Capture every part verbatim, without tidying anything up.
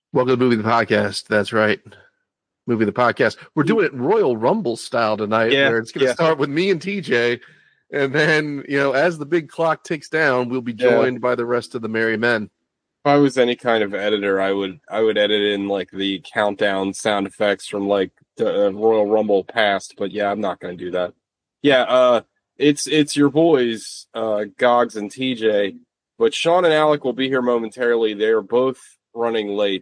Welcome to Movie the Podcast. That's right. Movie the Podcast. We're doing it Royal Rumble style tonight, Yeah, where it's going to yeah, start with me and T J. And then, you know, as the big clock ticks down, we'll be yeah. joined by the rest of the merry men. If I was any kind of editor, I would I would edit in like the countdown sound effects from like the uh, Royal Rumble past. But yeah, I'm not going to do that. Yeah, uh, it's it's your boys, uh, Gogs and T J. But Sean and Alec will be here momentarily. They're both running late.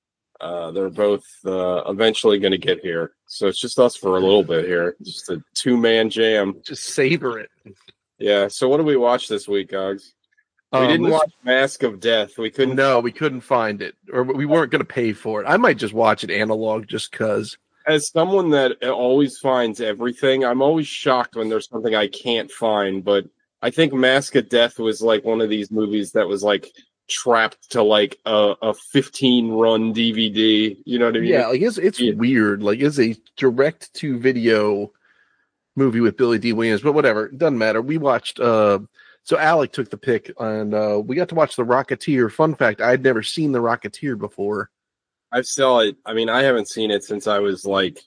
Uh, they're both uh, eventually going to get here. So it's just us for a little bit here. Just a two man jam. Just savor it. Yeah. So what did we watch this week, Gogs? We Um, didn't this- watch Mask of Death. We couldn't. No, we couldn't find it, or we weren't going to pay for it. I might just watch it analog just because. As someone that always finds everything, I'm always shocked when there's something I can't find. But I think Mask of Death was like one of these movies that was like trapped to like a, a fifteen run D V D. You know what I mean? Yeah, like it's it's Yeah. weird. Like it's a direct to video movie with Billy D. Williams, but whatever, it doesn't matter. We watched. Uh, so Alec took the pick, and uh, we got to watch The Rocketeer. Fun fact: I'd never seen The Rocketeer before. I saw it. I mean, I haven't seen it since I was like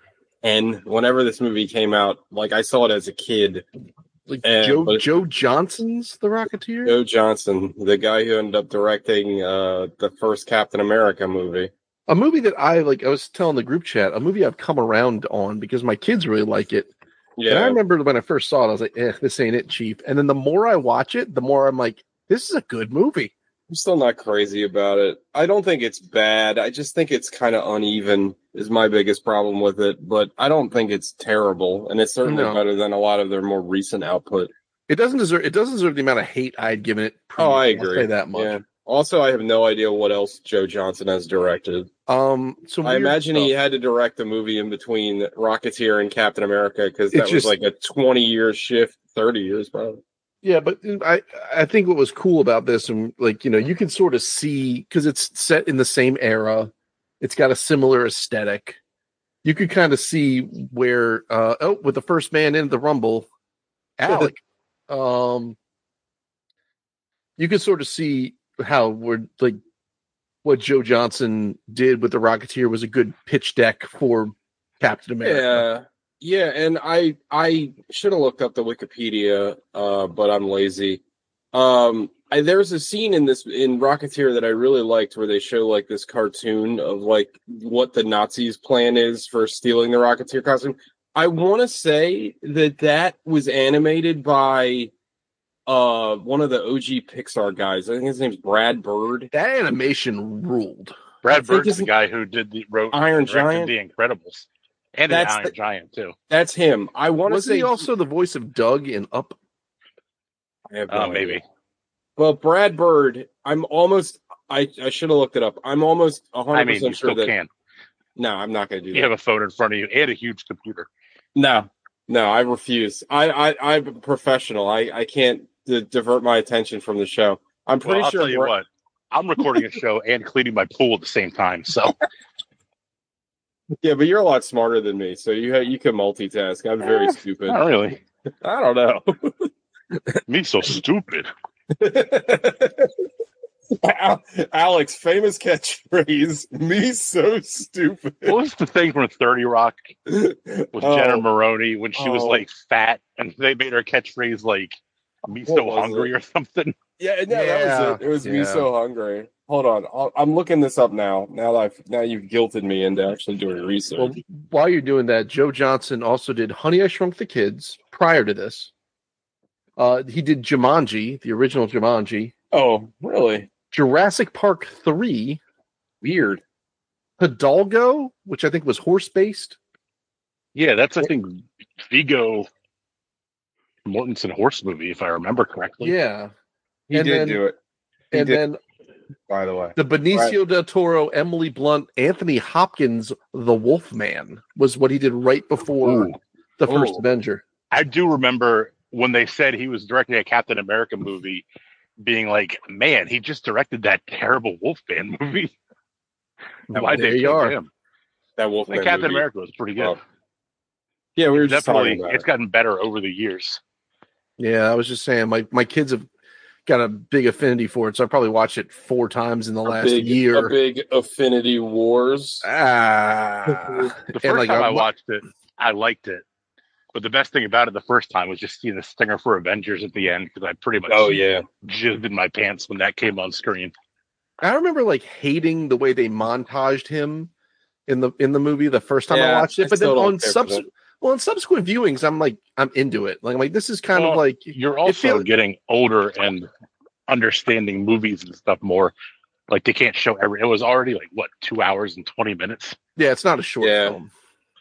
ten. Whenever this movie came out, like I saw it as a kid. Like And- Joe but- Joe Johnson's The Rocketeer. Joe Johnson, the guy who ended up directing uh, the first Captain America movie. A movie that I like. I was telling the group chat, a movie I've come around on because my kids really like it. And I Yeah, remember when I first saw it, I was like, "Eh, this ain't it, Chief." And then the more I watch it, the more I'm like, "This is a good movie." I'm still not crazy about it. I don't think it's bad. I just think it's kind of uneven is my biggest problem with it. But I don't think it's terrible, and it's certainly No. better than a lot of their more recent output. It doesn't deserve. It doesn't deserve the amount of hate I'd given it. Oh, I previously. I'll agree. say that much. Yeah. Also, I have no idea what else Joe Johnson has directed. Um. Some I weird imagine he stuff. had to direct a movie in between Rocketeer and Captain America because that It's was just- like a twenty year shift, thirty years probably. Yeah, but I I think what was cool about this, and like you know, you can sort of see because it's set in the same era, it's got a similar aesthetic. You could kind of see where uh oh, with the first man in the Rumble, Alec, um, you could sort of see how we're like what Joe Johnson did with the Rocketeer was a good pitch deck for Captain America. Yeah, yeah, and I I should have looked up the Wikipedia, uh, but I'm lazy. Um, I, there's a scene in this in Rocketeer that I really liked where they show like this cartoon of like what the Nazis' plan is for stealing the Rocketeer costume. I want to say that that was animated by uh one of the O G Pixar guys. I think his name's Brad Bird. That animation ruled. I Brad think Bird's it's- the guy who did the wrote Iron and directed Giant? The Incredibles, and That's the Iron the- Giant too. That's him. I want to Was say he also the voice of Doug in Up? I have no Uh, idea. maybe. Well, Brad Bird, I'm almost. I, I should have looked it up. I'm almost one hundred I mean, you percent sure still that. can. No, I'm not going to do You that. have a phone in front of you and a huge computer. No, no, I refuse. I, I, I'm a professional. I, I can't d- divert my attention from the show. I'm pretty Well, I'll sure. tell you Bra- what. I'm recording a show and cleaning my pool at the same time. So Yeah, but you're a lot smarter than me, so you ha- you can multitask. I'm very Eh, stupid. not really. I don't know. Me so stupid. Al- Alex, famous catchphrase: "Me so stupid." What was the thing from thirty Rock with Oh, Jenna Maroney when she was Oh. like fat and they made her catchphrase like "Me What so was hungry" it? or something? Yeah, no, that Yeah, was it. It was me yeah. so hungry. Hold on, I'll, I'm looking this up now. Now that I've, now you've guilted me into actually doing research. Well, while you're doing that, Joe Johnson also did Honey, I Shrunk the Kids prior to this. Uh, he did Jumanji, the original Jumanji, oh, really? Jurassic Park three, Weird. Hidalgo, which I think was horse based. Yeah, that's I think Vigo Mortensen horse movie, if I remember correctly. Yeah. He And did then- do it. He And did, then by the way. the Benicio del Toro, Emily Blunt, Anthony Hopkins, The Wolfman was what he did right before Ooh. the first Ooh. Avenger. I do remember when they said he was directing a Captain America movie, being like, "Man, he just directed that terrible Wolfman movie. Why'd there they you pick are. him?" That Wolfman Like Captain movie. America was pretty good. Oh, yeah, we were just Definitely, talking about it's it. gotten better over the years. Yeah, I was just saying, my, my kids have got a big affinity for it, so I probably watched it four times in the A last big, year. a big Affinity Wars. Ah, The and, first like, time I I wa- watched it, I liked it. But the best thing about it the first time was just seeing the stinger for Avengers at the end because I pretty much Oh yeah, jizzed in my pants when that came on screen. I remember like hating the way they montaged him in the in the movie the first time I Yeah, watched it, I but then still don't on care for subs that. well, on subsequent viewings, I'm like I'm into it. Like I'm like this is kind of Well, like You're it also feels getting older and understanding movies and stuff more. Like they can't show every. It was already like what two hours and twenty minutes. yeah, it's not a short Yeah. film.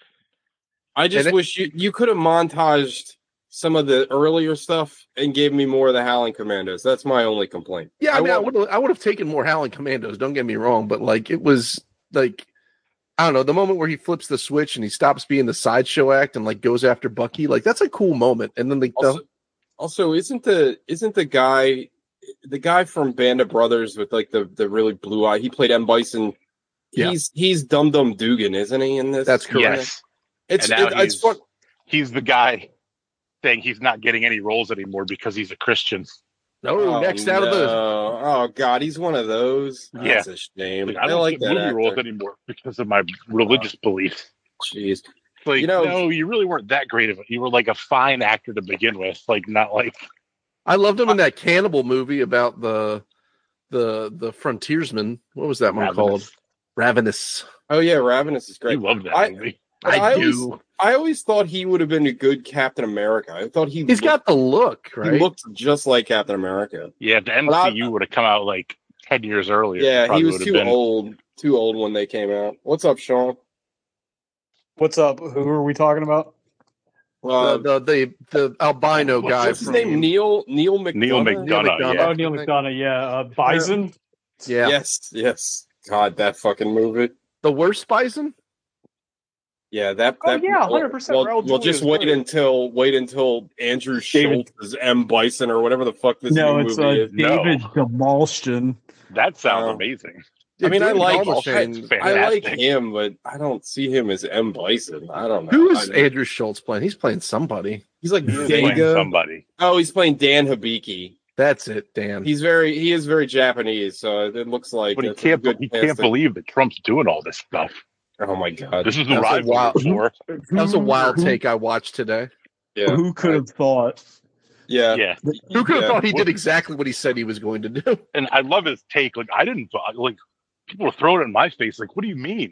I just And it- wish you you could have montaged some of the earlier stuff and gave me more of the Howling Commandos. That's my only complaint. Yeah, I mean, I want- would I would have taken more Howling Commandos. Don't get me wrong, but like it was like I don't know the moment where he flips the switch and he stops being the sideshow act and like goes after Bucky. Like that's a cool moment. And then like the, also, also isn't the isn't the guy the guy from Band of Brothers with like the the really blue eye? He played M Bison. Yeah. He's he's Dum Dum Dugan, isn't he? In this, That's correct. Yes, It's and now it, he's it's fun. he's the guy saying he's not getting any roles anymore because he's a Christian. no, next out of the no. Oh God, he's one of those. Yeah. That's a shame. Like, I, I don't like get that movie roles actor. anymore because of my religious beliefs. Jeez. Like, You know- no, you really weren't that great of it. You were like a fine actor to begin with, like not like I loved him in that cannibal movie about the the the frontiersman. What was that one Ravenous. called? Ravenous. Oh yeah, Ravenous is You great. loved that I- movie. But I, I do. always- I always thought he would have been a good Captain America. I thought he He's looked, got the look, right? he looked just like Captain America. Yeah, if the But I- M C U would have come out like ten years earlier. Yeah, he probably was would have too been. old. Too old when they came out. What's up, Sean? What's up? Who are we talking about? Uh, the, the the the albino what's- guy. what's his from- name? Neil Neil McDonough. Neil McDonough. Neil McDonough. Yeah. Oh, Neil McDonough. Yeah, uh, Bison. Yeah, Yes, yes. God, that fucking movie. the worst Bison. Yeah, that. Oh, that yeah, one hundred percent. Well, Raul well, Julia just is wait great. until wait until Andrew David- Schultz is M Bison or whatever the fuck this No, new it's movie uh, is. No. David Demolston. That sounds Oh. amazing. I mean, I David like- Almashane- I- I like Fantastic. him, but I don't see him as M Bison. I don't know. Who is I- Andrew Schultz playing? He's playing somebody. He's like He's playing Vega. somebody. Oh, he's playing Dan Hibiki. That's it, Dan. He's very he is very Japanese, so it looks like But he it's a can't. good He can't casting. believe that Trump's doing all this stuff. Oh my god. This is the That's a rise wild- before. that was a wild Who- take I watched today. Yeah. Who could have thought? Yeah. Yeah, Who could have Yeah. thought he did exactly what he said he was going to do? and I love his take. Like I didn't vote. Like people were throwing it in my face. Like, what do you mean?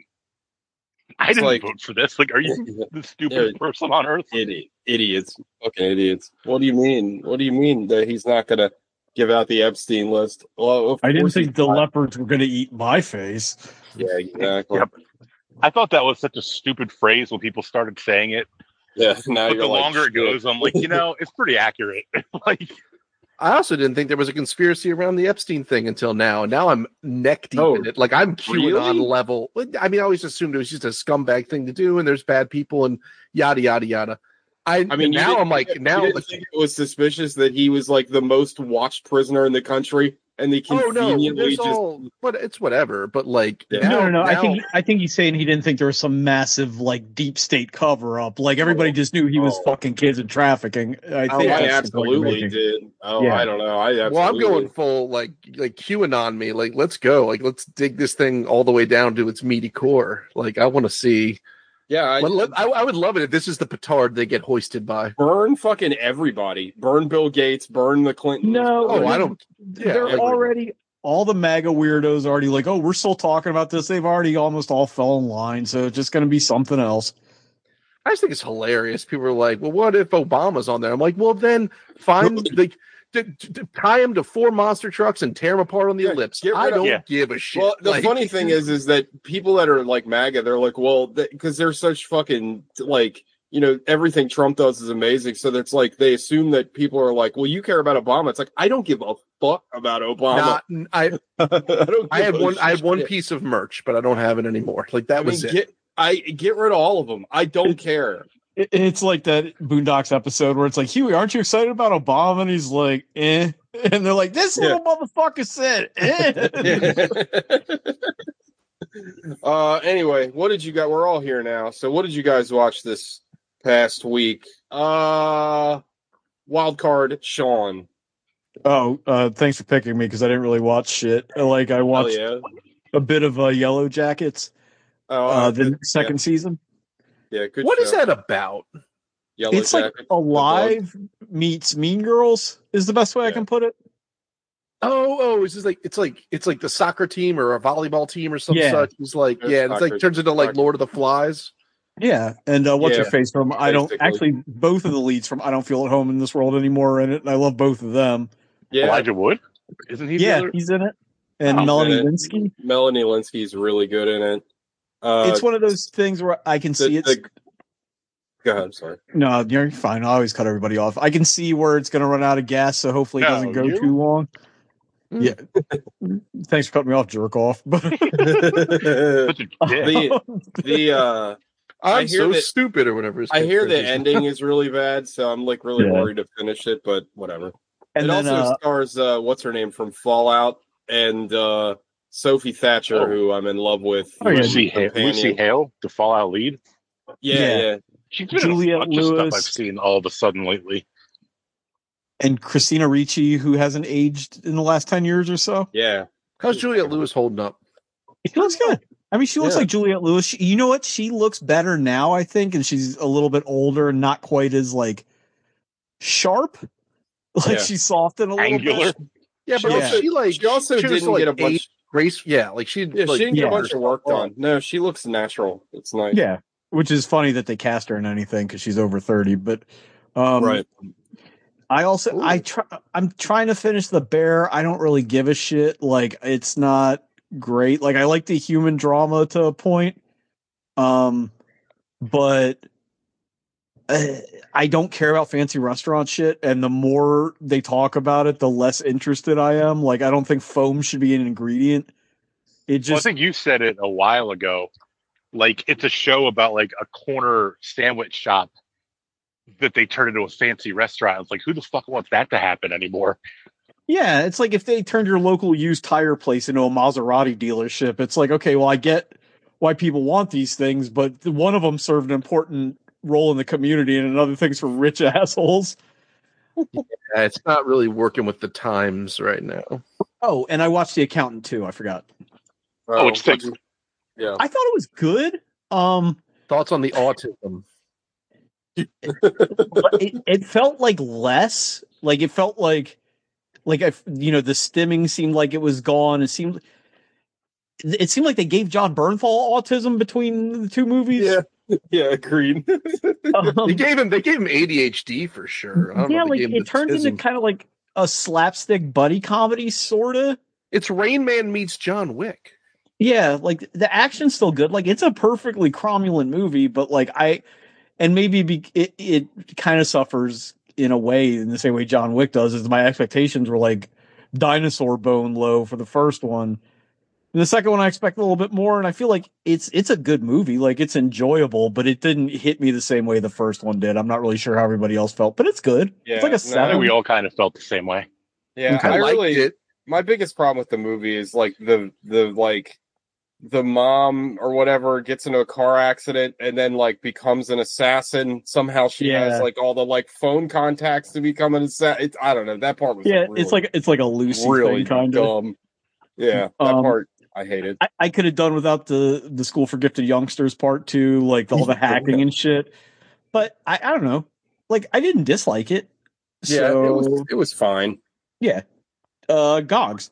I It's didn't like- vote for this. Like, are you the stupid Yeah. person on earth? Idiot. Idiots. Fucking idiots. What do you mean? What do you mean that he's not gonna give out the Epstein list? Well, of I didn't course think he's the not. leopards were going to eat my face. Yeah, exactly. Yep. I thought that was such a stupid phrase when people started saying it. Yeah. Now But you're the like, longer it shit. goes, I'm like, you know, it's pretty accurate. Like, I also didn't think there was a conspiracy around the Epstein thing until now. And now I'm neck deep Oh, in it. Like I'm QAnon really? level. I mean, I always assumed it was just a scumbag thing to do, and there's bad people and yada yada yada. I, I mean, you now didn't- I'm like you now. didn't Like, think it was suspicious that he was like the most watched prisoner in the country, and they oh no, conveniently there's just all, but it's whatever. But like, Yeah. now, no, no, no. I now- think I think he's saying he didn't think there was some massive like deep state cover up. Like everybody just knew he was Oh. fucking kids and trafficking. I Oh, think I that's the point you're absolutely making. did. Oh, Yeah. I don't know. I absolutely. well, I'm going full like like QAnon me. Like, let's go. Like, let's dig this thing all the way down to its meaty core. Like, I want to see. Yeah, I, Well, let- I, I would love it if this is the petard they get hoisted by. burn fucking everybody. Burn Bill Gates. Burn the Clintons. No, Oh, burn- I don't. Yeah, They're everybody. already all the MAGA weirdos already like, oh, we're still talking about this. They've already almost all fell in line, so it's just going to be something else. I just think it's hilarious. People are like, "Well, what if Obama's on there?" I'm like, "Well, then find like d- d- d- tie him to four monster trucks and tear him apart on the Yeah, ellipse." get I rid of- don't Yeah. give a shit. Well, the Like, funny thing is, is that people that are like MAGA, they're like, well, because they're such fucking like, you know, everything Trump does is amazing. So that's like they assume that people are like, well, you care about Obama. It's like I don't give a fuck about Obama. not, I I don't. I give had a one I had one shit. piece of merch, but I don't have it anymore. Like that I was mean, it. get I get rid of all of them. I don't care. It, it's like that Boondocks episode where it's like, Huey, aren't you excited about Obama? And he's like, eh. And they're like, this Yeah. little motherfucker said, eh. uh, anyway, what did you got? We're all here now. So, what did you guys watch this past week? Uh, wild card, Sean. Oh, uh, thanks for picking me because I didn't really watch shit. Like I Hell watched yeah. a bit of uh, Yellow Jackets, Oh, uh, uh, the good- second season. yeah, yeah, good What show. is that about? Yellow It's like Jacket, the bug. Alive meets Mean Girls is the best way I Yeah. can put it. Oh, oh, it's just like it's like it's like the soccer team or a volleyball team or some Yeah. such. It's like It's yeah, it's like soccer- turns into like soccer. Lord of the Flies. Yeah, and uh, what's Yeah, her face from? I don't basically. actually both of the leads from I Don't Feel at Home in This World Anymore are in it, and I love both of them. Yeah, Elijah Wood, isn't he? the Yeah, other? he's in it, and Oh, Melanie in it. Linsky. Melanie Linsky's really good in it. Uh, It's one of those things where I can the, see it's the, go ahead. Sorry. no, you're fine. I always cut everybody off. I can see where it's going to run out of gas, so hopefully it No, doesn't go you? too long. Hmm. Yeah, thanks for cutting me off, jerk off. But Such a dick. the the uh, I I'm hear so that- stupid or whatever. his I hear the catchphrase is. ending is really bad, so I'm like really Yeah. worried to finish it. But whatever. and it then also uh, stars uh, what's her name from Fallout and uh, Sophie Thatcher, Oh. who I'm in love with. Oh, yeah. Lucy, Companion. Hale, Lucy Hale, the Fallout lead. Yeah, Yeah. yeah. She's been Juliette in a bunch of stuff Lewis. I've seen all of a sudden lately. and Christina Ricci, who hasn't aged in the last ten years or so. yeah. How's Juliette Lewis holding up? She looks good. I mean, she looks Yeah. like Juliette Lewis. She, you know what? She looks better now, I think, and she's a little bit older and not quite as like sharp. Like Yeah. she's softened a little Angular. bit. Yeah, but She also, also- she like She also she was, didn't like, get a bunch. eight- grace. Yeah, like she Yeah, like, she didn't get yeah. a bunch of work done. No, she looks natural. It's nice. Yeah, which is funny that they cast her in anything because she's over thirty. But um, Right. I also Ooh. I try I'm trying to finish The Bear. I don't really give a shit. Like it's not great. Like I like the human drama to a point. Um but uh, I don't care about fancy restaurant shit, and the more they talk about it, the less interested I am. Like I don't think foam should be an ingredient. It Well, I just think you said it a while ago. Like it's a show about like a corner sandwich shop that they turn into a fancy restaurant. It's like, who the fuck wants that to happen anymore? yeah, it's like if they turned your local used tire place into a Maserati dealership. It's like, okay, well, I get why people want these things, but one of them served an important role in the community, and another thing's for rich assholes. yeah, it's not really working with the times right now. Oh, and I watched The Accountant too. I forgot. Oh, it's what'd fixed. you- Yeah. I thought it was good. Um, Thoughts on the autism? but it, it felt like less. Like it felt like, like I, you know, the stimming seemed like it was gone. It seemed, it seemed like they gave John Bernthal autism between the two movies. Yeah. Yeah, agreed. Um, They gave him they gave him A D H D for sure. I don't yeah, know if they like gave him it turned into autism. kind of like a slapstick buddy comedy, sorta. It's Rain Man meets John Wick. Yeah, like the action's still good. Like it's a perfectly cromulent movie, but like I, and maybe be, it it kind of suffers in a way in the same way John Wick does. Is my expectations were like dinosaur bone low for the first one. And the second one I expect a little bit more, and I feel like it's it's a good movie, like it's enjoyable, but it didn't hit me the same way the first one did. I'm not really sure how everybody else felt, but it's good. Yeah, it's like a no, I seven. think we all kind of felt the same way. Yeah, Okay. I I liked really it. my biggest problem with the movie is like the the like the mom or whatever gets into a car accident and then like becomes an assassin. Somehow she Yeah. has like all the like phone contacts to become an assassin. I don't know. That part was Yeah, really, it's like it's like a Lucy really thing, kind of. dumb. Yeah, that Um, part I hated. I, I could have done without the the School for Gifted Youngsters part two, like all the hacking and shit. But I, I don't know. Like I didn't dislike it. Yeah, So it was it was fine. yeah. Uh Gogs.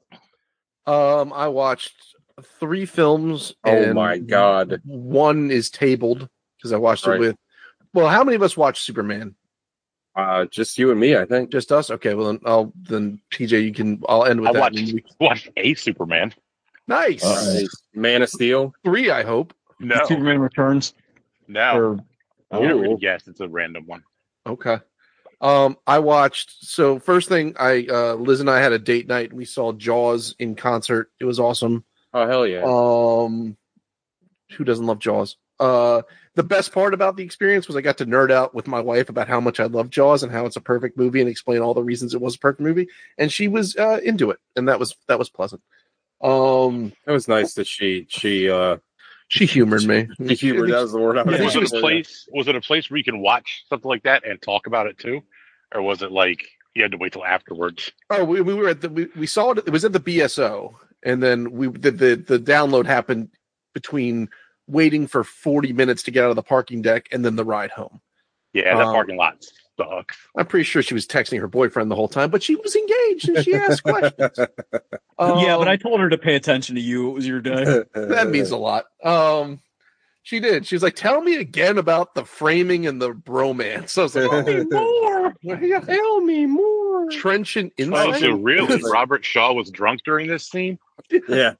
Um, I watched three films. Oh and my God. One is tabled because I watched Right. it with. Well, how many of us watched Superman? Uh, just you and me, I think. Just us? Okay. Well, then I'll then P J, you can. I'll end with I that. watched and we- watched a Superman. Nice. Uh, Man of Steel. Three, I hope. No, Superman Returns. no. Or I'm never Ooh. gonna guess. It's a random one. Okay. Um, I watched. So first thing, I uh, Liz and I had a date night. And we saw Jaws in concert. It was awesome. Oh hell yeah! Um, who doesn't love Jaws? Uh, the best part about the experience was I got to nerd out with my wife about how much I love Jaws and how it's a perfect movie and explain all the reasons it was a perfect movie. And she was uh, into it, and that was that was pleasant. Um, It was nice that she she uh she humored me. she humored. That was the word I was Yeah, was she looking it a for. place? Was it a place where you can watch something like that and talk about it too, or was it like You had to wait till afterwards. Oh, we, we were at the we, we saw it. It was at the B S O, and then we the, the the download happened between waiting for forty minutes to get out of the parking deck and then the ride home. Yeah, that Um, parking lot sucks. I'm pretty sure she was texting her boyfriend the whole time, but she was engaged and she asked questions. Um, yeah, but I told her to pay attention to you. It was your day. that means a lot. Um, she did. She was like, "Tell me again about the framing and the bromance." I was like, "Tell me more. Tell me more." Trenchant Oh, insight. so really, Robert Shaw was drunk during this scene? Yeah.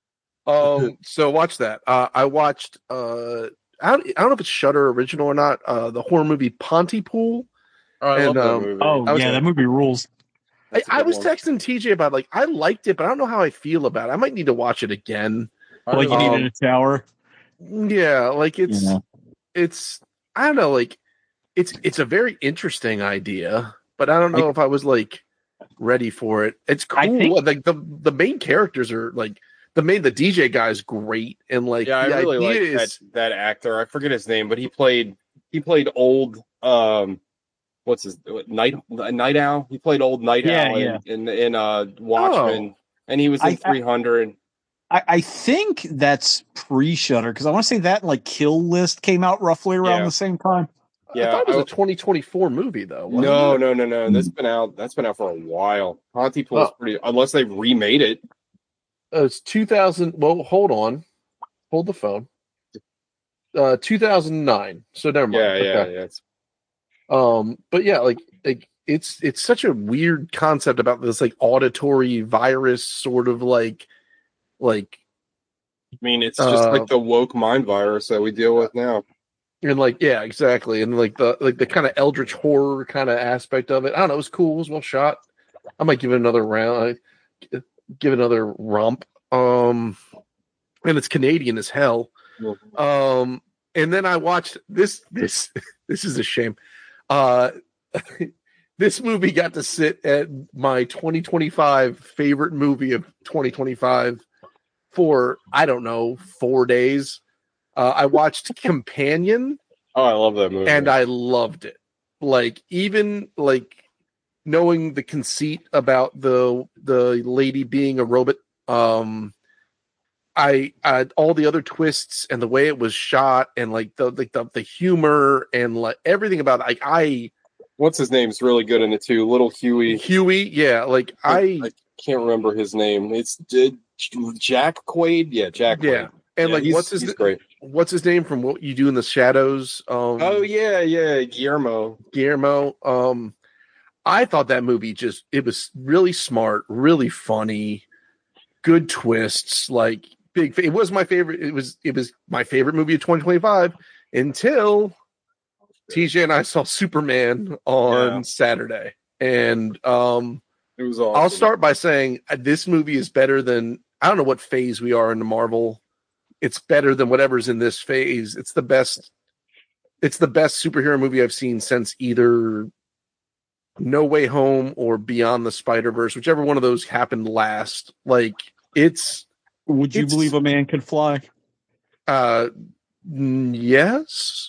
Um, so watch that. Uh, I watched. Uh, I don't, I don't know if it's Shudder original or not. Uh, the horror movie Pontypool. Oh, I And, love that um, movie. Oh, I was- yeah, that movie rules. I, That's a I good was one. texting T J about like I liked it, but I don't know how I feel about it. I might need to watch it again. I Like you really- Um, needed a tower. Yeah, like it's Yeah. it's I don't know, like it's it's a very interesting idea, but I don't know if I was like ready for it. It's cool. I think- like the the main characters are like the main the D J guy's great, and like yeah, I the really like idea that is that actor. I forget his name, but he played he played old um what's his night night owl. He played old night Yeah, owl yeah. in, in in uh Watchmen, and he was in I- I- three hundred. I, I think that's pre-Shutter because I want to say that like Kill List came out roughly around Yeah. the same time. Yeah, I thought it was I- a twenty twenty-four movie though. wasn't No, it? no, no, no. That's been out. That's been out for a while. Pontypool's Oh. pretty. Unless they remade it. Uh, it's two thousand. Well, hold on, hold the phone. Uh, two thousand nine. So never mind. Yeah, yeah, Okay. yeah. It's, Um, but yeah, like like it's it's such a weird concept about this like auditory virus, sort of like like I mean, it's just Uh, like the woke mind virus that we deal with now. and like yeah, exactly, and like the like the kind of eldritch horror kind of aspect of it. I don't know. It was cool. It was well shot. I might give it another round. uh, Give it another romp. Um, and it's Canadian as hell. Um, and then I watched this. This this is a shame. Uh, this movie got to sit at my twenty twenty-five favorite movie of twenty twenty-five for I don't know four days. Uh, I watched Companion, Oh, I love that movie. and I loved it. Like even like knowing the conceit about the the lady being a robot. Um, I, I all the other twists and the way it was shot and like the like the, the humor and like everything about it, like I What's his name's really good in it too. Little Huey. Huey, yeah, like I, I can't remember his name. It's uh, Jack Quaid. Yeah, Jack. Quaid. yeah, and Yeah, like he's- what's his he's great. what's his name from What You Do in the Shadows? Um, Oh yeah, yeah, Guillermo. Guillermo. Um, I thought that movie just it was really smart, really funny, good twists, like big. It was my favorite. It was it was my favorite movie of twenty twenty-five until T J and I saw Superman on Yeah. Saturday, and um, It was awesome. I'll start by saying uh, this movie is better than I don't know what phase we are in the Marvel. It's better than whatever's in this phase. It's the best. It's the best superhero movie I've seen since either No Way Home or Beyond the Spider-Verse, whichever one of those happened last. Like it's Would you It's- believe a man could fly? uh mm, yes.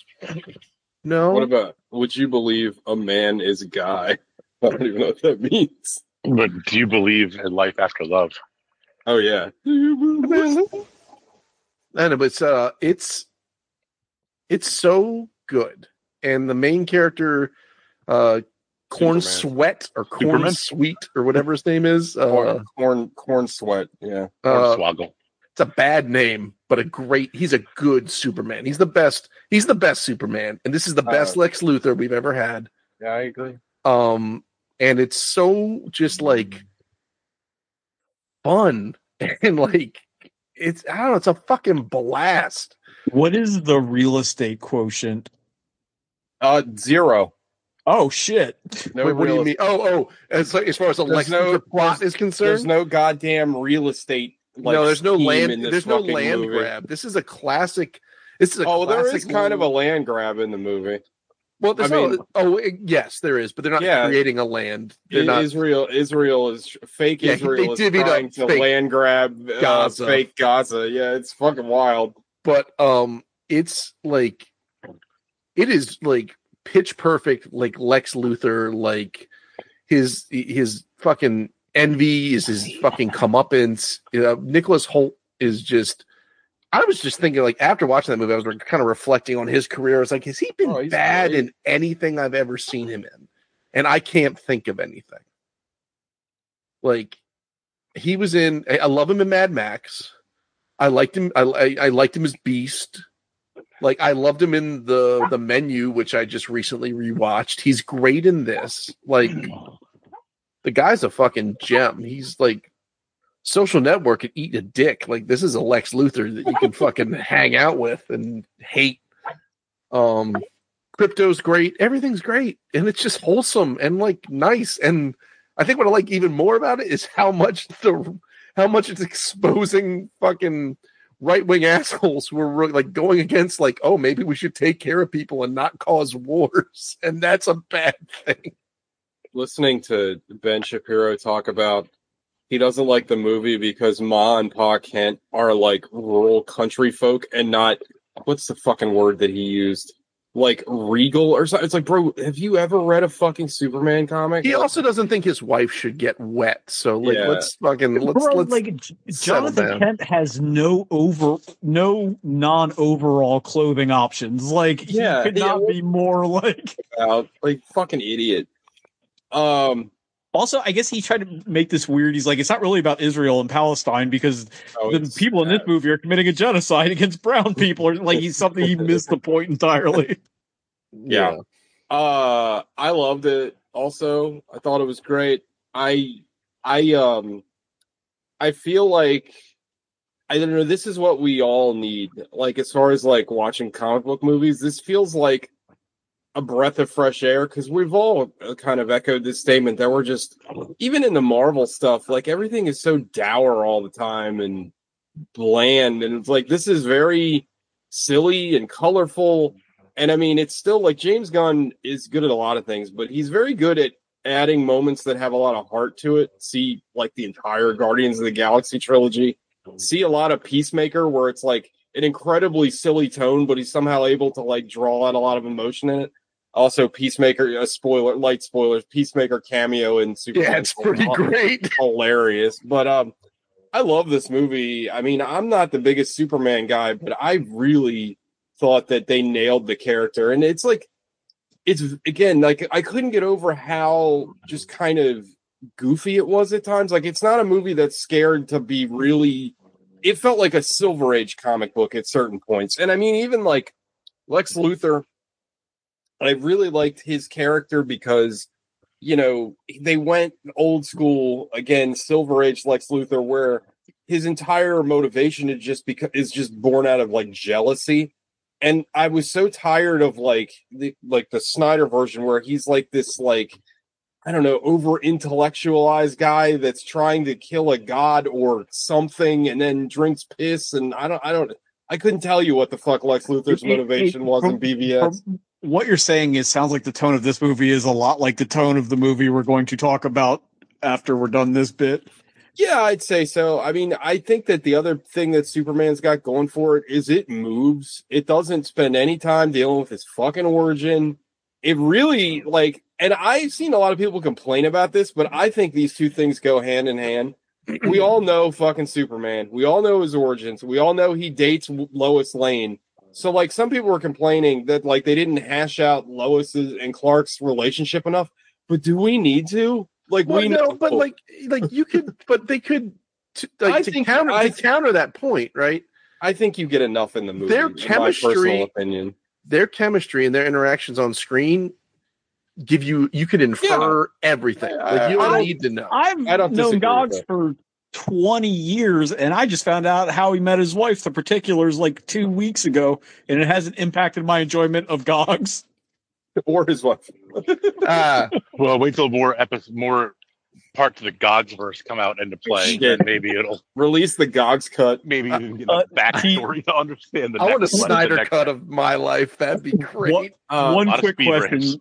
No. What about? Would you believe a man is a guy? I don't even know what that means. But do you believe in life after love? Oh yeah. I know, but it's uh it's it's so good. And the main character, uh Corn Superman. Sweat or Corn Superman? Sweet or whatever his name is. Uh, Corn, corn, corn sweat. Yeah. uh Hornswoggle. it's a bad name, but a great he's a good Superman. He's the best, he's the best Superman. And this is the best Uh, Lex Luthor we've ever had. Yeah, I agree. Um and it's so just like fun and like it's I don't know, it's a fucking blast. What is the real estate quotient? Uh, zero. Oh shit! No Wait, what do real you mean? Oh, oh, as, as far as the Lex There's no- Luthor plot there's- is concerned, There's no goddamn real estate. Like, no, there's no scheme land. in this There's no fucking land movie. grab. This is a classic. This is a Oh, there classic is kind of a land grab in the movie. well. There's I no, mean- oh, it- yes, there is, but they're not Yeah. creating a land. They're I- not. Israel, Israel is fake. Yeah, Israel they is divvied up trying to fake land grab uh, Gaza. fake Gaza. Yeah, it's fucking wild. But um, it's like it is like pitch perfect, like Lex Luthor. Like his his fucking envy is his fucking comeuppance. You know, Nicholas Hoult is just. I was just thinking, like, after watching that movie, I was kind of reflecting on his career. I was like, has he been Oh, he's bad great. in anything I've ever seen him in? And I can't think of anything. Like, he was in. I love him in Mad Max. I liked him. I, I, I liked him as Beast. Like, I loved him in the the Menu, which I just recently rewatched. He's great in this. Like, the guy's a fucking gem. He's like Social Network could eat a dick. Like, this is a Lex Luthor that you can fucking hang out with and hate. Um, Crypto's great. Everything's great, and it's just wholesome and like nice. And I think what I like even more about it is how much the how much it's exposing fucking right wing assholes who are really, like, going against, like, oh, maybe we should take care of people and not cause wars, and that's a bad thing. Listening to Ben Shapiro talk about he doesn't like the movie because Ma and Pa Kent are like rural country folk and not, what's the fucking word that he used? Like regal or something. It's like, bro, have you ever read a fucking Superman comic? He Like, also doesn't think his wife should get wet, so like, Yeah. let's fucking let's Bro, let's like J- settle Jonathan down. Kent has no over, no non-overall clothing options. Like, he Yeah, could yeah, not what- be more like. about, like fucking idiot. Um, Also, I guess he tried to make this weird. He's like, it's not really about Israel and Palestine because oh, the it's- people in this uh, movie are committing a genocide against brown people. Or like, he's something he missed the point entirely. Yeah. Uh, I loved it. Also, I thought it was great. I, I, um, I feel like I don't know. This is what we all need. Like, as far as like watching comic book movies, this feels like a breath of fresh air because we've all kind of echoed this statement that we're just, even in the Marvel stuff, like everything is so dour all the time and bland, and it's like this is very silly and colorful. And I mean, it's still like James Gunn is good at a lot of things, but he's very good at adding moments that have a lot of heart to it. See, like the entire Guardians of the Galaxy trilogy. See a lot of Peacemaker, where it's like an incredibly silly tone, but he's somehow able to like draw out a lot of emotion in it. Also, Peacemaker, a spoiler, light spoilers, Peacemaker cameo in Superman. Yeah, it's pretty great. Hilarious. But um, I love this movie. I mean, I'm not the biggest Superman guy, but I really thought that they nailed the character. And it's like, it's again, like I couldn't get over how just kind of goofy it was at times. Like, it's not a movie that's scared to be really, it felt like a Silver Age comic book at certain points. And I mean, even like Lex Luthor, I really liked his character because, you know, they went old school again, Silver Age Lex Luthor, where his entire motivation is just because is just born out of like jealousy. And I was so tired of like the like the Snyder version where he's like this like I don't know over intellectualized guy that's trying to kill a god or something and then drinks piss and I don't I don't I couldn't tell you what the fuck Lex Luthor's It- it- motivation it- was from- in B V S. From what you're saying is sounds like the tone of this movie is a lot like the tone of the movie we're going to talk about after we're done this bit. Yeah, I'd say so. I mean, I think that the other thing that Superman's got going for it is it moves. It doesn't spend any time dealing with his fucking origin. It really, like, and I've seen a lot of people complain about this, but I think these two things go hand in hand. We all know fucking Superman. We all know his origins. We all know he dates Lois Lane. So, like, some people were complaining that, like, they didn't hash out Lois's and Clark's relationship enough. But do we need to? Like, Well, we no, know. but like, like you could, but they could, to, like, I to think- counter I- to counter that point, right? I think you get enough in the movie. Their in my chemistry- personal opinion. Their chemistry and their interactions on screen give you you can infer everything. Like, you don't I- need to know. I've I don't known disagree Gogs with that. for twenty years, and I just found out how he met his wife, the particulars, like two weeks ago, and it hasn't impacted my enjoyment of Gogs. Or his wife. Uh, Well, wait till more epi- more parts of the Gogsverse come out into play. Shit. Then maybe it'll Release the Gogs cut. maybe Uh, you can get uh, a backstory to understand the. I want a next one, the Snyder next- cut of my life. That'd be great. Uh, One lot of quick speed question, ramps.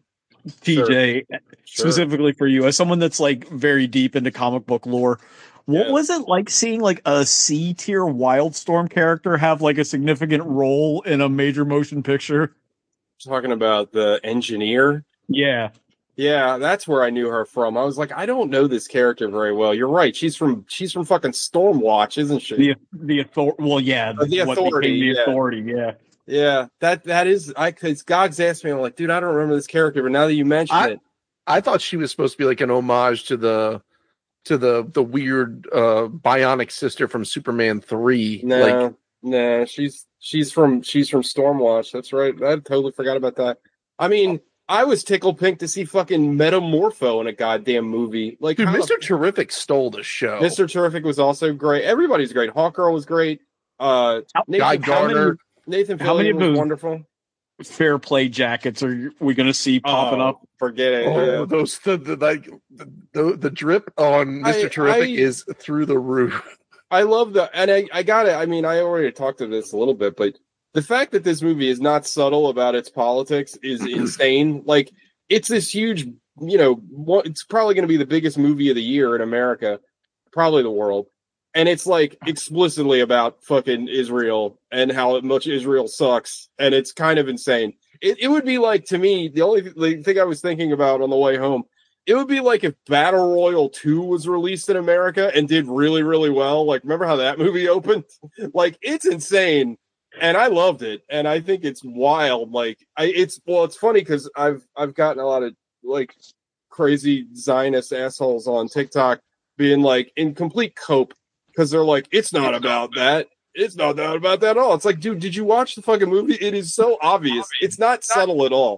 T J, Sure. specifically for you, as someone that's like very deep into comic book lore. What Yeah. was it like seeing like a C tier Wildstorm character have like a significant role in a major motion picture? Talking about the engineer. Yeah. Yeah, that's where I knew her from. I was like, I don't know this character very well. You're right. She's from she's from fucking Stormwatch, isn't she? The the author. Well, yeah, Uh, the what became Authority, the yeah. authority? Yeah. Yeah, that that is I cause Gogs asked me, I'm like, dude, I don't remember this character, but now that you mention I- it, I thought she was supposed to be like an homage to the to the the weird uh bionic sister from Superman three. no, Like no, she's she's from she's from Stormwatch. That's right. I totally forgot about that. I mean, I was tickled pink to see fucking Metamorpho in a goddamn movie. Like, dude, how the- Mister Terrific stole the show. Mister Terrific was also great. Everybody's great. Hawkgirl was great. Uh, Nathan, Guy Garner. Nathan how many Fillion of was those- wonderful. Fair play jackets are we going to see popping Oh, up? Forget it. Oh, yeah. those the, the like the, the the drip on Mister I- Terrific I- is through the roof. I love the, and I, I got it. I mean, I already talked to this a little bit, but the fact that this movie is not subtle about its politics is insane. Like, it's this huge, you know, what, it's probably going to be the biggest movie of the year in America, probably the world. And it's like explicitly about fucking Israel and how much Israel sucks. And it's kind of insane. It, it would be like, to me, the only th- thing I was thinking about on the way home, it would be like if Battle Royale two was released in America and did really, really well. Like, remember how that movie opened? Like, it's insane. And I loved it. And I think it's wild. Like, I, it's, well, it's funny because I've, I've gotten a lot of like crazy Zionist assholes on TikTok being like in complete cope because they're like, it's not about that. It's not that about that at all. It's like, dude, did you watch the fucking movie? It is so obvious. It's not subtle at all.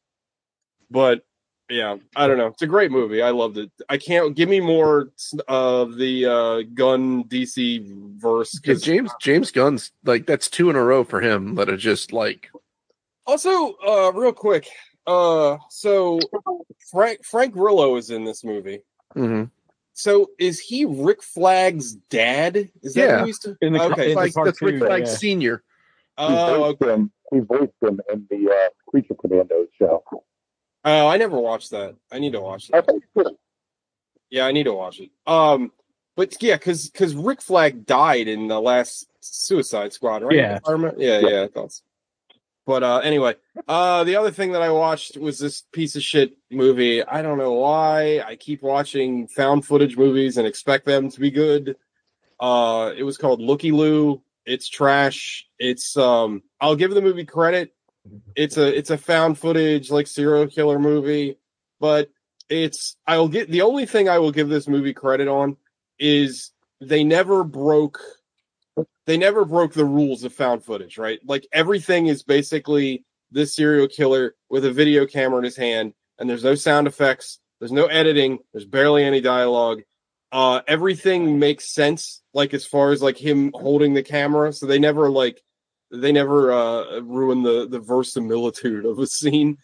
But yeah, I don't know. It's a great movie. I loved it. I can't give me more of the uh, Gunn D C verse Because James James Gunn's like that's two in a row for him that are just like Also, uh, real quick, uh, so Frank Frank Grillo is in this movie. mhm. So is he Rick Flag's dad? Is that Yeah. who he's to? In the co- Okay. in the like that's Rick cartoon, Flag yeah. Senior. He Oh, voiced okay. him. He voiced him in the uh, Creature Commandos show. Oh, I never watched that. I need to watch I that. think it's good. Yeah, I need to watch it. Um, but yeah, because because Rick Flag died in the last Suicide Squad, right? Yeah. If I remember- yeah, yeah, I thought so. But uh, anyway, uh, the other thing that I watched was this piece of shit movie. I don't know why I keep watching found footage movies and expect them to be good. Uh, it was called Looky Loo. It's trash. It's um, I'll give the movie credit. It's a it's a found footage like serial killer movie, but it's I'll get the only thing I will give this movie credit on is they never broke they never broke the rules of found footage, right? Like everything is basically this serial killer with a video camera in his hand, and there's no sound effects, there's no editing, there's barely any dialogue. Uh, everything makes sense, like as far as like him holding the camera, so they never like they never uh ruin the the verisimilitude of a scene.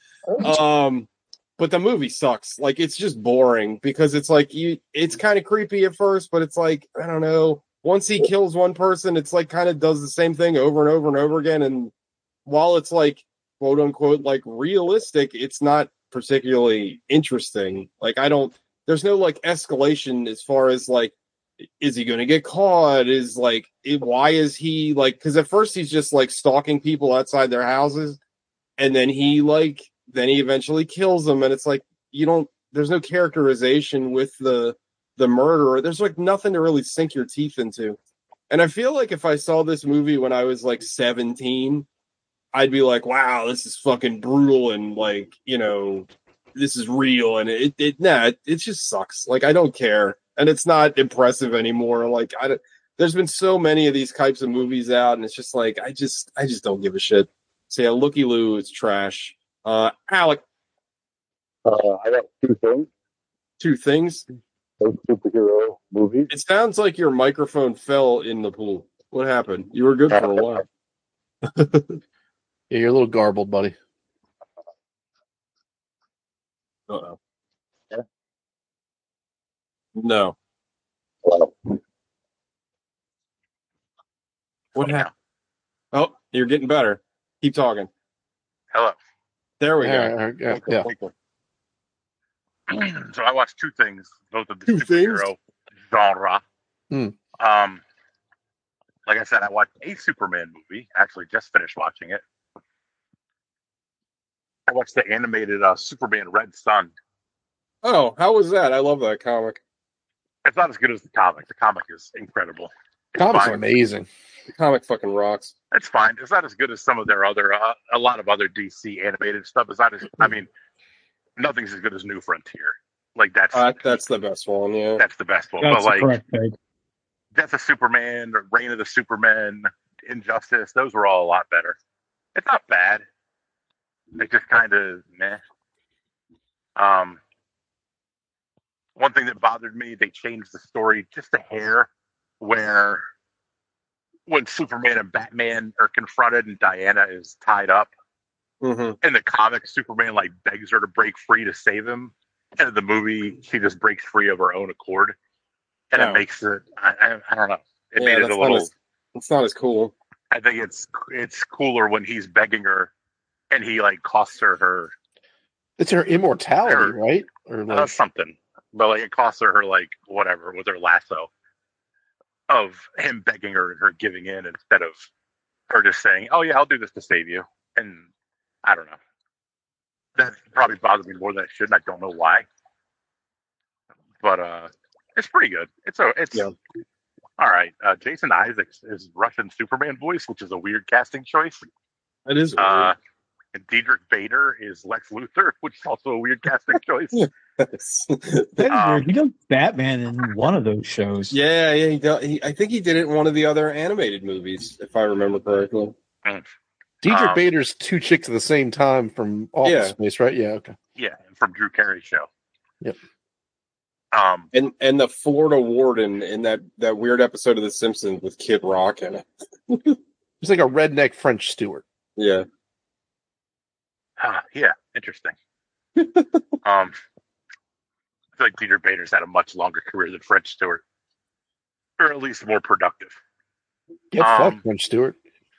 Um, but the movie sucks. Like it's just boring because it's like you it's kind of creepy at first, but it's like I don't know. Once he kills one person, it's like kind of does the same thing over and over and over again. And while it's like quote unquote like realistic, it's not particularly interesting. Like I don't there's no like escalation as far as like is he going to get caught? Is like it, why is he like because at first he's just like stalking people outside their houses, and then he like then he eventually kills them, and it's like you don't there's no characterization with the the murderer. There's like nothing to really sink your teeth into. And I feel like if I saw this movie when I was like seventeen, I'd be like, wow, this is fucking brutal and like, you know, this is real. And it, it nah, it, it just sucks. Like, I don't care. And it's not impressive anymore. Like, I don't, there's been so many of these types of movies out, and it's just like, I just, I just don't give a shit. So yeah, Looky Loo is trash. Uh, Alec, Uh, I got two things. two things. Those superhero movies. It sounds like your microphone fell in the pool. What happened? You were good for a while. Yeah, you're a little garbled, buddy. Uh-oh. No. Well, What happened? Oh, you're getting better. Keep talking. Hello. There we go. Yeah, yeah, Okay, yeah. okay. So I watched two things, both of the Two superhero genre. Hmm. Um, like I said, I watched a Superman movie. Actually, just finished watching it. I watched the animated uh, Superman Red Sun Oh, how was that? I love that comic. It's not as good as the comic. The comic is incredible. It's Comics are fine. amazing. The comic fucking rocks. It's fine. It's not as good as some of their other, uh, a lot of other D C animated stuff. It's not as, I mean, nothing's as good as New Frontier. Like that's Uh, that's the best one, yeah. that's the best one. That's but the like correct take. Death of Superman, or Reign of the Supermen, Injustice, those were all a lot better. It's not bad. It's just kind of meh. Um, one thing that bothered me, they changed the story just a hair, where when Superman and Batman are confronted and Diana is tied up, Mm-hmm. in the comic, Superman like begs her to break free to save him, and in the movie, she just breaks free of her own accord, and Oh. it makes it. I, I, I don't know. It Yeah, made it that's a not little. as- It's not as cool. I think it's it's cooler when he's begging her, and he like costs her her It's her immortality, Her- right? Or uh, like, something, but like it costs her her like whatever with her lasso, of him begging her and her giving in instead of her just saying, "Oh yeah, I'll do this to save you." And I don't know. That probably bothers me more than it should, and I don't know why. But uh, it's pretty good. It's a it's Yeah. all right. Uh, Jason Isaacs is Russian Superman voice, which is a weird casting choice. It is weird. Uh, and Diedrich Bader is Lex Luthor, which is also a weird casting choice. Yeah. That's um, weird. He does Batman in one of those shows. yeah, yeah. He, do, he, I think he did it in one of the other animated movies, if I remember correctly. Diedrich um, Bader's two chicks at the same time from Office Yeah. Space, right? Yeah, okay. Yeah, from Drew Carey's show. Yep. Um, And and the Florida warden in that, that weird episode of The Simpsons with Kid Rock in it. He's like a redneck French Stewart. Yeah. ah, yeah, interesting. um, I feel like Peter Bader's had a much longer career than French Stewart, or at least more productive. Get Um, fucked, French Stewart.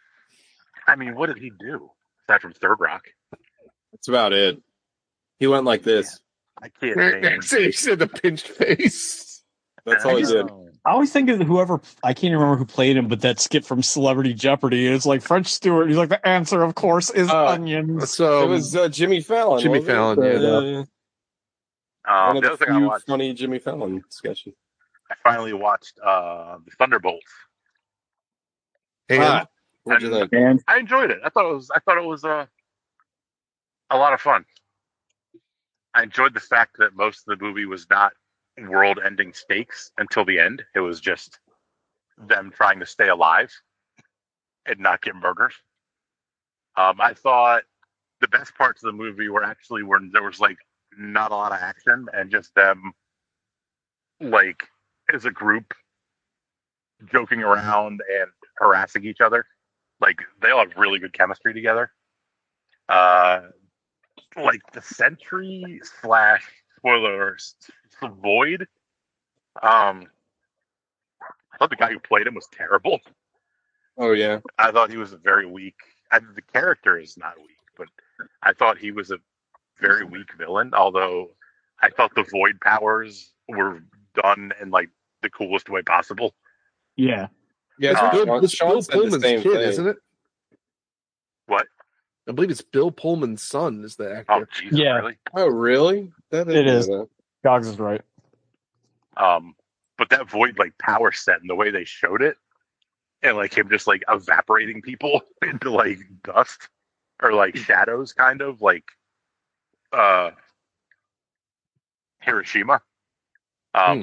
I mean, what did he do aside from Third Rock? That's about it. He went like this. I can't name. He said the pinched face. That's all he did. I always think of whoever, I can't remember who played him, but that skit from Celebrity Jeopardy. It's like French Stewart. He's like, the answer, of course, is Uh, onions. So it was uh, Jimmy Fallon. Jimmy wasn't it? Fallon, yeah. Yeah, yeah. Um, One of the the other thing I few watched, funny Jimmy Fallon sketches. I finally watched uh, the Thunderbolts. and Ah, what'd you And- think? And I enjoyed it. I thought it was. I thought it was uh, a lot of fun. I enjoyed the fact that most of the movie was not world-ending stakes until the end. It was just them trying to stay alive and not get murdered. Um, I thought the best parts of the movie were actually when there was like not a lot of action and just them, like as a group, joking around and harassing each other. Like they all have really good chemistry together. Uh, like the Sentry slash spoilers Void. Um, I thought the guy who played him was terrible. Oh, yeah. I thought he was a very weak. I, the character is not weak, but I thought he was a very weak villain. Although I thought the Void powers were done in like the coolest way possible. yeah, Yeah, Uh, Bill, Sean, it's Sean Bill said the Pullman's same kid, thing. isn't it? What? I believe it's Bill Pullman's son is the Oh, actor. Jesus, Yeah. really? Oh, really? That It know is. that. Gogs is right. Um, but that Void like power set and the way they showed it, and like him just like evaporating people into like dust or like shadows, kind of like uh Hiroshima. Um, Hmm.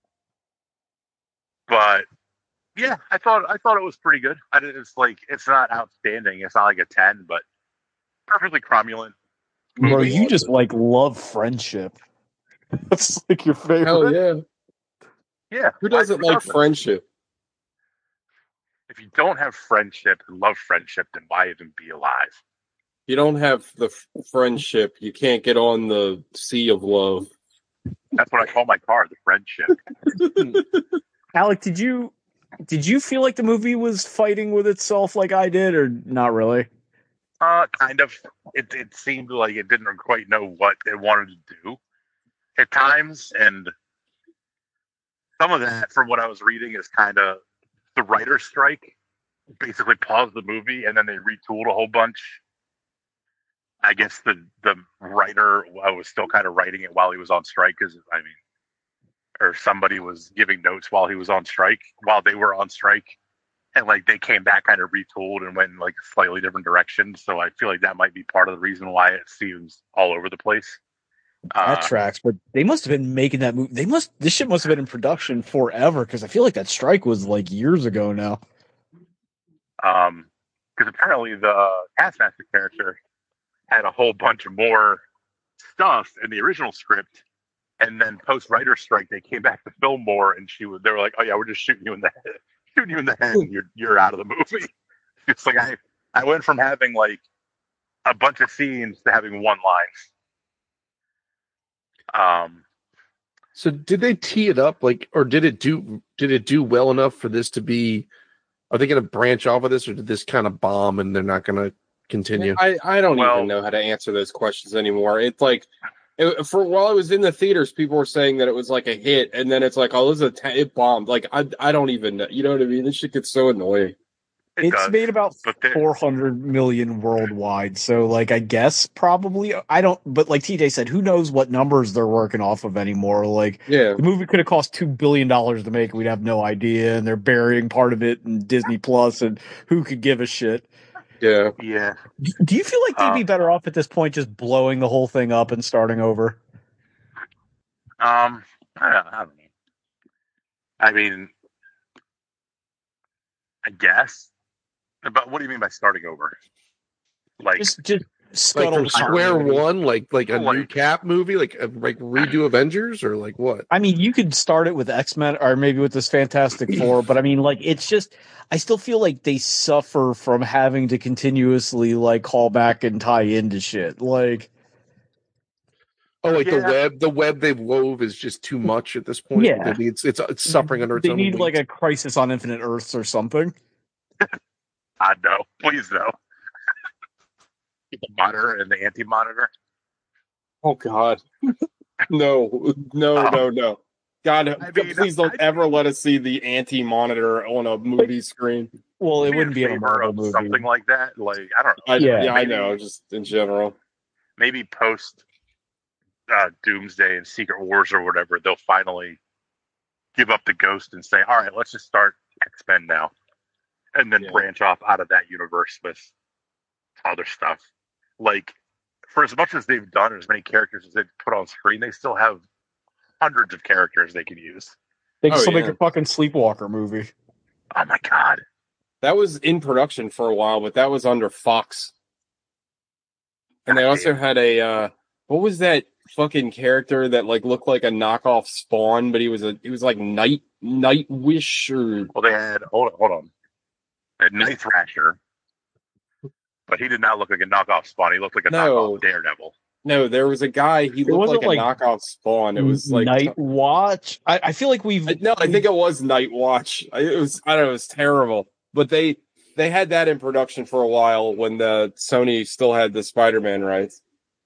but yeah, I thought I thought it was pretty good. I did, it's like it's not outstanding. It's not like a ten, but perfectly cromulent. Bro, movie. you just like love friendship. That's like your favorite. Hell yeah. Yeah, Who doesn't why- like friendship? If you don't have friendship and love friendship, then why even be alive? You don't have the f- friendship. You can't get on the sea of love. That's what I call my car, the friendship. Alec, did you did you feel like the movie was fighting with itself like I did, or not really? Uh, kind of. It it seemed like it didn't quite know what it wanted to do at times, and some of that, from what I was reading, is kind of the writer's strike. Basically, paused the movie and then they retooled a whole bunch. I guess the the writer was still kind of writing it while he was on strike, because I mean, or somebody was giving notes while he was on strike, while they were on strike, and like they came back kind of retooled and went in like a slightly different direction. So I feel like that might be part of the reason why it seems all over the place. That Uh, tracks, but they must have been making that movie. They must. This shit must have been in production forever, because I feel like that strike was like years ago now. um, because apparently the Taskmaster character had a whole bunch of more stuff in the original script, and then post writer strike they came back to film more, and she was they were like, oh yeah, we're just shooting you in the head, shooting you in the head, and you're you're out of the movie. It's like I I went from having like a bunch of scenes to having one line. Um, So did they tee it up like, or did it do did it do well enough for this to be? Are they going to branch off of this, or did this kind of bomb and they're not going to continue? I, I don't Well- even know how to answer those questions anymore. It's like, it, for while I was in the theaters, people were saying that it was like a hit, and then it's like, oh, this is a t- it bombed. Like, I I don't even know. You know what I mean? This shit gets so annoying. it It's does, made about but there- four hundred million worldwide. So, like, I guess probably I don't. But like T J said, who knows what numbers they're working off of anymore? Like, Yeah. the movie could have cost two billion dollars to make, and we'd have no idea. And they're burying part of it in Disney Plus, and who could give a shit? Yeah. yeah. Do you feel like they'd Uh, be better off at this point just blowing the whole thing up and starting over? Um, I don't, I don't know. I mean, I guess. But what do you mean by starting over? Like, Just, just Like scuttle from the square continuity. one, like like a Like- new Cap movie, like a, like redo Avengers, or like what? I mean, you could start it with X-Men or maybe with this Fantastic Four, but I mean, like, it's just, I still feel like they suffer from having to continuously, like, call back and tie into shit. Like, Oh, like the Yeah. web, the web they've wove is just too much at this point. Yeah. It needs, it's it's suffering under its they own need, weight. like, a Crisis on Infinite Earths or something. I know. Please no. The monitor and the anti-monitor. Oh God. No, no, Um, no, no. God, I mean, please don't I- ever let us see the anti-monitor on a movie screen. Well, it Be wouldn't be in a favor Marvel of movie. something like that. Like, I don't know. I, Yeah. yeah, I Maybe- know. Just in general. Maybe post uh, Doomsday and Secret Wars or whatever, they'll finally give up the ghost and say, all right, let's just start X-Men now. And then Yeah. branch off out of that universe with other stuff. Like, for as much as they've done, as many characters as they've put on screen, they still have hundreds of characters they can use. They can Oh, still yeah. make a fucking Sleepwalker movie. Oh my god. That was in production for a while, but that was under Fox. And they also had a uh what was that fucking character that like looked like a knockoff Spawn, but he was a he was like Night Nightwish or Well, they had, hold on, hold on. They had Night Thrasher, but he did not look like a knockoff Spawn. He looked like a No. knockoff Daredevil. no, there was a guy he looked wasn't like a like knockoff Spawn. It was like Night Watch. I, I feel like we've I- no, I think it was Night Watch. I- It was I don't know, it was terrible. But they they had that in production for a while when the Sony still had the Spider-Man rights.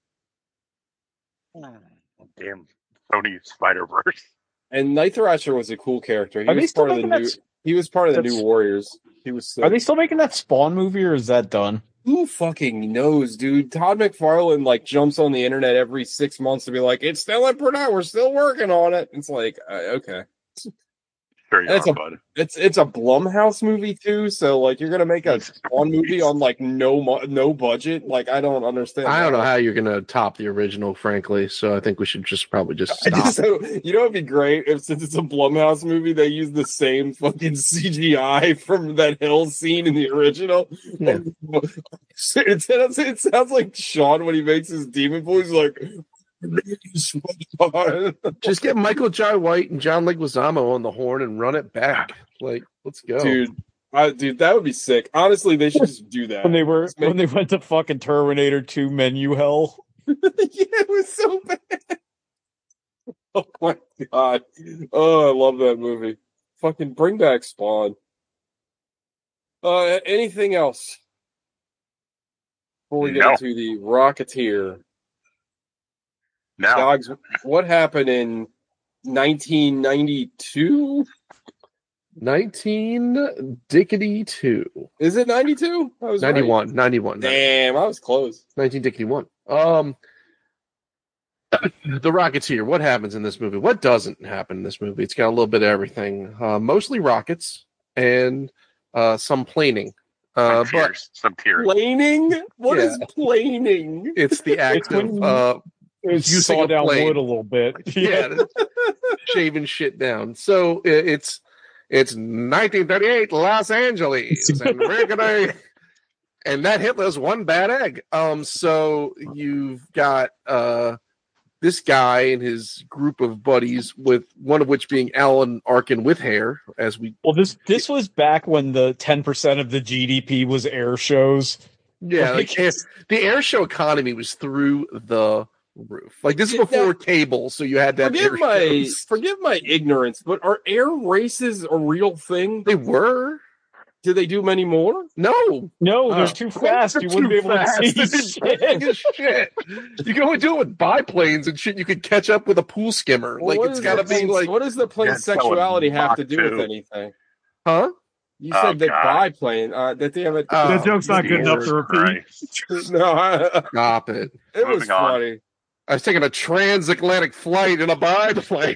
Damn, Sony Spider-Verse. And Night Thrasher was a cool character. He Are they was still part of the making that new s- he was part of the that's- new Warriors. He was sick. Are they still making that Spawn movie, or is that done? Who fucking knows, dude? Todd McFarlane like jumps on the internet every six months to be like, "It's still in production. We're still working on it." It's like, uh, okay, Sure you That's are, a- bud. it's it's a Blumhouse movie too, so like you're gonna make a Spawn movie on like no mo- no budget. Like I don't understand. I don't that. know how you're gonna top the original, frankly. So I think we should just probably just I stop. just, so, you know, it'd be great if since it's a Blumhouse movie, they use the same fucking C G I from that hill scene in the original. Yeah. It, sounds, it sounds like Sean when he makes his demon voice, like. Just get Michael Jai White and John Leguizamo on the horn and run it back. Like, let's go. Dude, I, dude, that would be sick. Honestly, they should just do that. When they were Just make- when they went to fucking Terminator two menu hell. yeah, it was so bad. Oh my god. Oh, I love that movie. Fucking bring back Spawn. Uh, anything else? Before we get No. into the Rocketeer. Now, Dogs, what happened in nineteen ninety-two? nineteen Dickety two. Is it ninety-two? I was ninety-one. right. ninety-one. Damn, I was close. nineteen Dickety one. Um, The Rocketeer. What happens in this movie? What doesn't happen in this movie? It's got a little bit of everything. Uh, mostly rockets and uh, some planing. Uh, some but tears. Some tears. Planing? What Yeah. is planing? it's the act It's when of you- uh, It's Using saw a down blade. wood a little bit. yeah, shaving shit down. So i- it's it's nineteen thirty-eight Los Angeles, and we're gonna and that Hitler's one bad egg. Um, so you've got uh this guy and his group of buddies, with one of which being Alan Arkin with hair, as we Well, this this was back when the ten percent of the G D P was air shows. yeah, Like, like, air- the air show economy was through the roof. Like this is Yeah, before that- cable, so you had that. Forgive air my shows. forgive my ignorance, but are air races a real thing? They were Do they do many more? no. No, they're Oh. too fast. They're You wouldn't be too able fast. to They're see big shit. as shit. You can only do it with biplanes and shit. You could catch up with a pool skimmer. Well, like what it's does got to the be plane's- like, what does the plane's Yeah, so sexuality have to Mach do with two. anything? huh? You Oh, said that God. biplane. Uh, that they have a. Oh, That joke's not good enough to repeat. Christ. no, I- Stop it. it was Moving on. funny. I was taking a transatlantic flight in a biplane.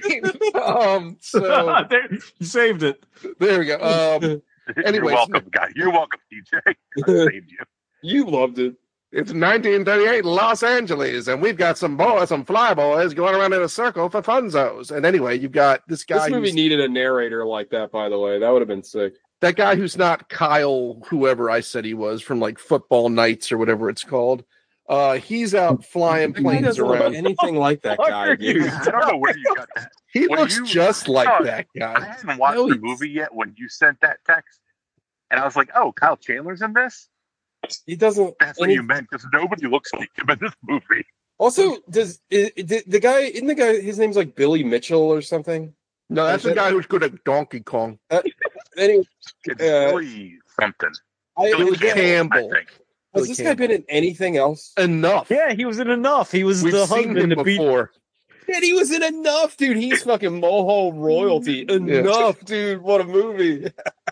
um, so There, you saved it. there we go. Um, You're Anyways. welcome, guy. You're welcome, D J. I saved you. You loved it. it's nineteen thirty-eight Los Angeles, and we've got some boys, some fly boys, going around in a circle for funzos. And anyway, you've got this guy. This movie who's- needed a narrator like that. By the way, that would have been sick. that guy who's not Kyle, whoever I said he was from like Football Nights or whatever it's called. Uh, he's out flying That guy planes doesn't look around. anything like that Fuck guy, are dude. you? I don't know where you got that. He When looks you- just like Oh, that I guy. hadn't watched No, the he's- movie yet when you sent that text, and I was like, "Oh, Kyle Chandler's in this." He doesn't. That's what any- you meant, because nobody looks like him in this movie. Also, does i- i- the, the guy? Isn't the guy? His name's like Billy Mitchell or something. No, that's Is the that- guy who's good at Donkey Kong. Anyway, It's Uh, really something. I, Billy Billy Campbell, Campbell. I think. has Billy this guy Campbell. been in anything else? Enough. Yeah, he was in Enough. He was We've the seen him husband to beat. before. And he was in enough, dude. He's fucking Moho royalty. Enough, dude. What a movie.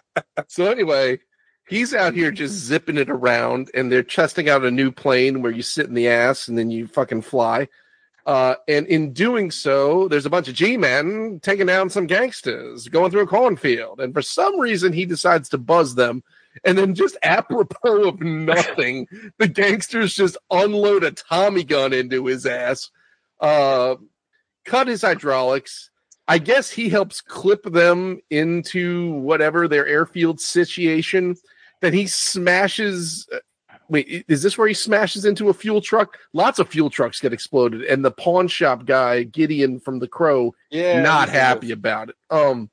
So anyway, he's out here just zipping it around, and they're testing out a new plane where you sit in the ass and then you fucking fly. Uh, and in doing so, there's a bunch of G-men taking down some gangsters going through a cornfield. And for some reason, he decides to buzz them. And then just apropos of nothing, the gangsters just unload a Tommy gun into his ass, uh, cut his hydraulics. I guess he helps clip them into whatever their airfield situation. Then he smashes. uh, Wait, is this where he smashes into a fuel truck? Lots of fuel trucks get exploded, and the pawn shop guy Gideon from The Crow Yeah. not he's in happy this. about it. Um.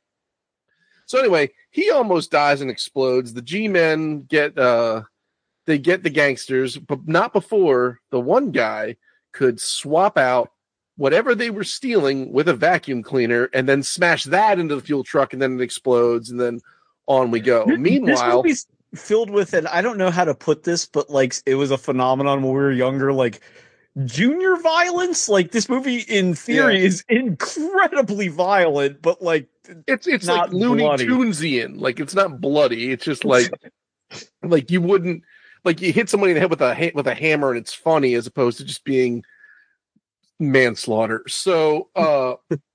So anyway, he almost dies and explodes. The G-men get uh, they get the gangsters, but not before the one guy could swap out whatever they were stealing with a vacuum cleaner and then smash that into the fuel truck, and then it explodes, and then on we go. This Meanwhile, movie's filled with, and I don't know how to put this, but like it was a phenomenon when we were younger, like junior violence. Like this movie, in theory, Yeah. is incredibly violent, but like it's it's not like Looney bloody. Tunesian. Like it's not bloody. It's just like like you wouldn't like you hit somebody in the head with a ha- with a hammer and it's funny as opposed to just being manslaughter. So uh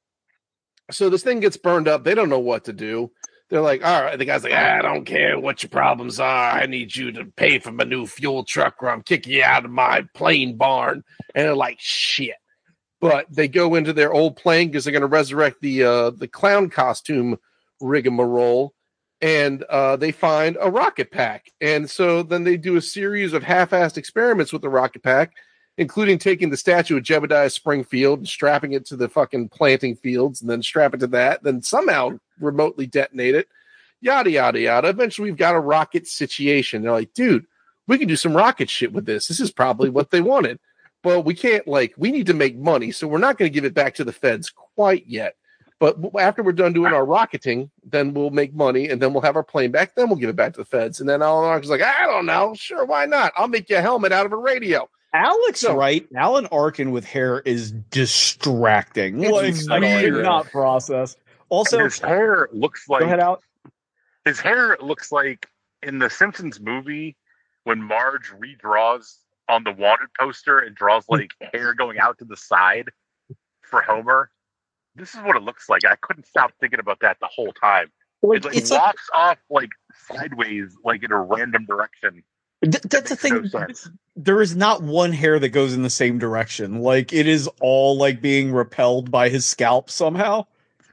so this thing gets burned up. They don't know what to do. They're like, all right. The guy's like, I don't care what your problems are. I need you to pay for my new fuel truck or I'm kicking you out of my plane barn. And they're like, shit. But they go into their old plane because they're going to resurrect the uh, the clown costume rigmarole. And uh, they find a rocket pack. And so then they do a series of half-assed experiments with the rocket pack, including taking the statue of Jebediah Springfield and strapping it to the fucking planting fields and then strap it to that, then somehow remotely detonate it, yada, yada, yada. Eventually, we've got a rocket situation. They're like, dude, we can do some rocket shit with this. This is probably what they wanted. But we can't, like, we need to make money, so we're not going to give it back to the feds quite yet. But after we're done doing our rocketing, then we'll make money, and then we'll have our plane back. Then we'll give it back to the feds. And then Alan Arkin's like, I don't know. Sure, why not? I'll make you a helmet out of a radio. Alex So- Wright, Alan Arkin with hair is distracting. It's like I annoying. could not process. Also, His hair looks go ahead like out. His hair looks like in the Simpsons movie when Marge redraws on the wanted poster and draws like hair going out to the side for Homer. This is what it looks like. I couldn't stop thinking about that the whole time. Like, it like it's walks off like sideways, like in a random direction. Th- that's the thing. No sense. There is not one hair that goes in the same direction. Like it is all like being repelled by his scalp somehow.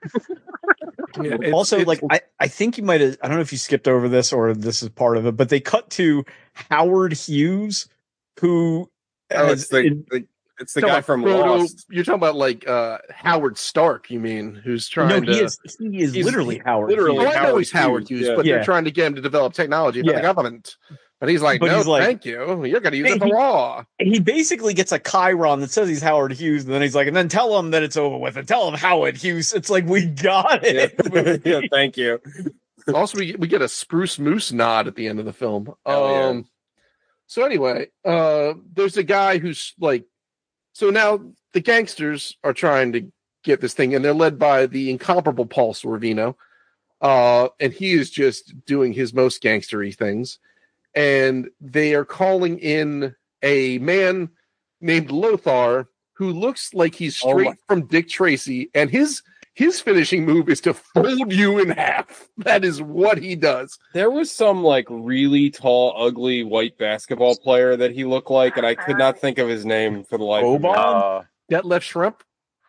Yeah, it's- also, it's- like I, I think you might have. I don't know if you skipped over this or this is part of it, but they cut to Howard Hughes, who Oh, has- it's the, in- the it's the Talking guy about from Frodo- Lost. You're talking about like uh, Howard Stark, you mean, who's trying no, to. he is he is he's literally Howard. literally Oh, Hughes. I know Howard he's Howard Hughes, Hughes, yeah. but Yeah. they're trying to get him to develop technology for Yeah. the government. But he's like, But no, he's like- thank you. You're going to use Hey, it for he- law. He basically gets a Chiron that says he's Howard Hughes, and then he's like, and then tell him that it's over with, and tell him Howard Hughes. It's like we got Yeah. it. yeah, thank you. Also, we we get a Spruce Moose nod at the end of the film. Hell yeah. Um, so anyway, uh, there's a guy who's like, so now the gangsters are trying to get this thing, and they're led by the incomparable Paul Sorvino, uh, and he is just doing his most gangstery things, and they are calling in a man named Lothar who looks like he's Oh straight my- from Dick Tracy, and his his finishing move is to fold you in half. That is what he does. There was some like really tall, ugly white basketball player that he looked like, and I could not think of his name for the life of me. Boban? Uh, Detlef Shrimp.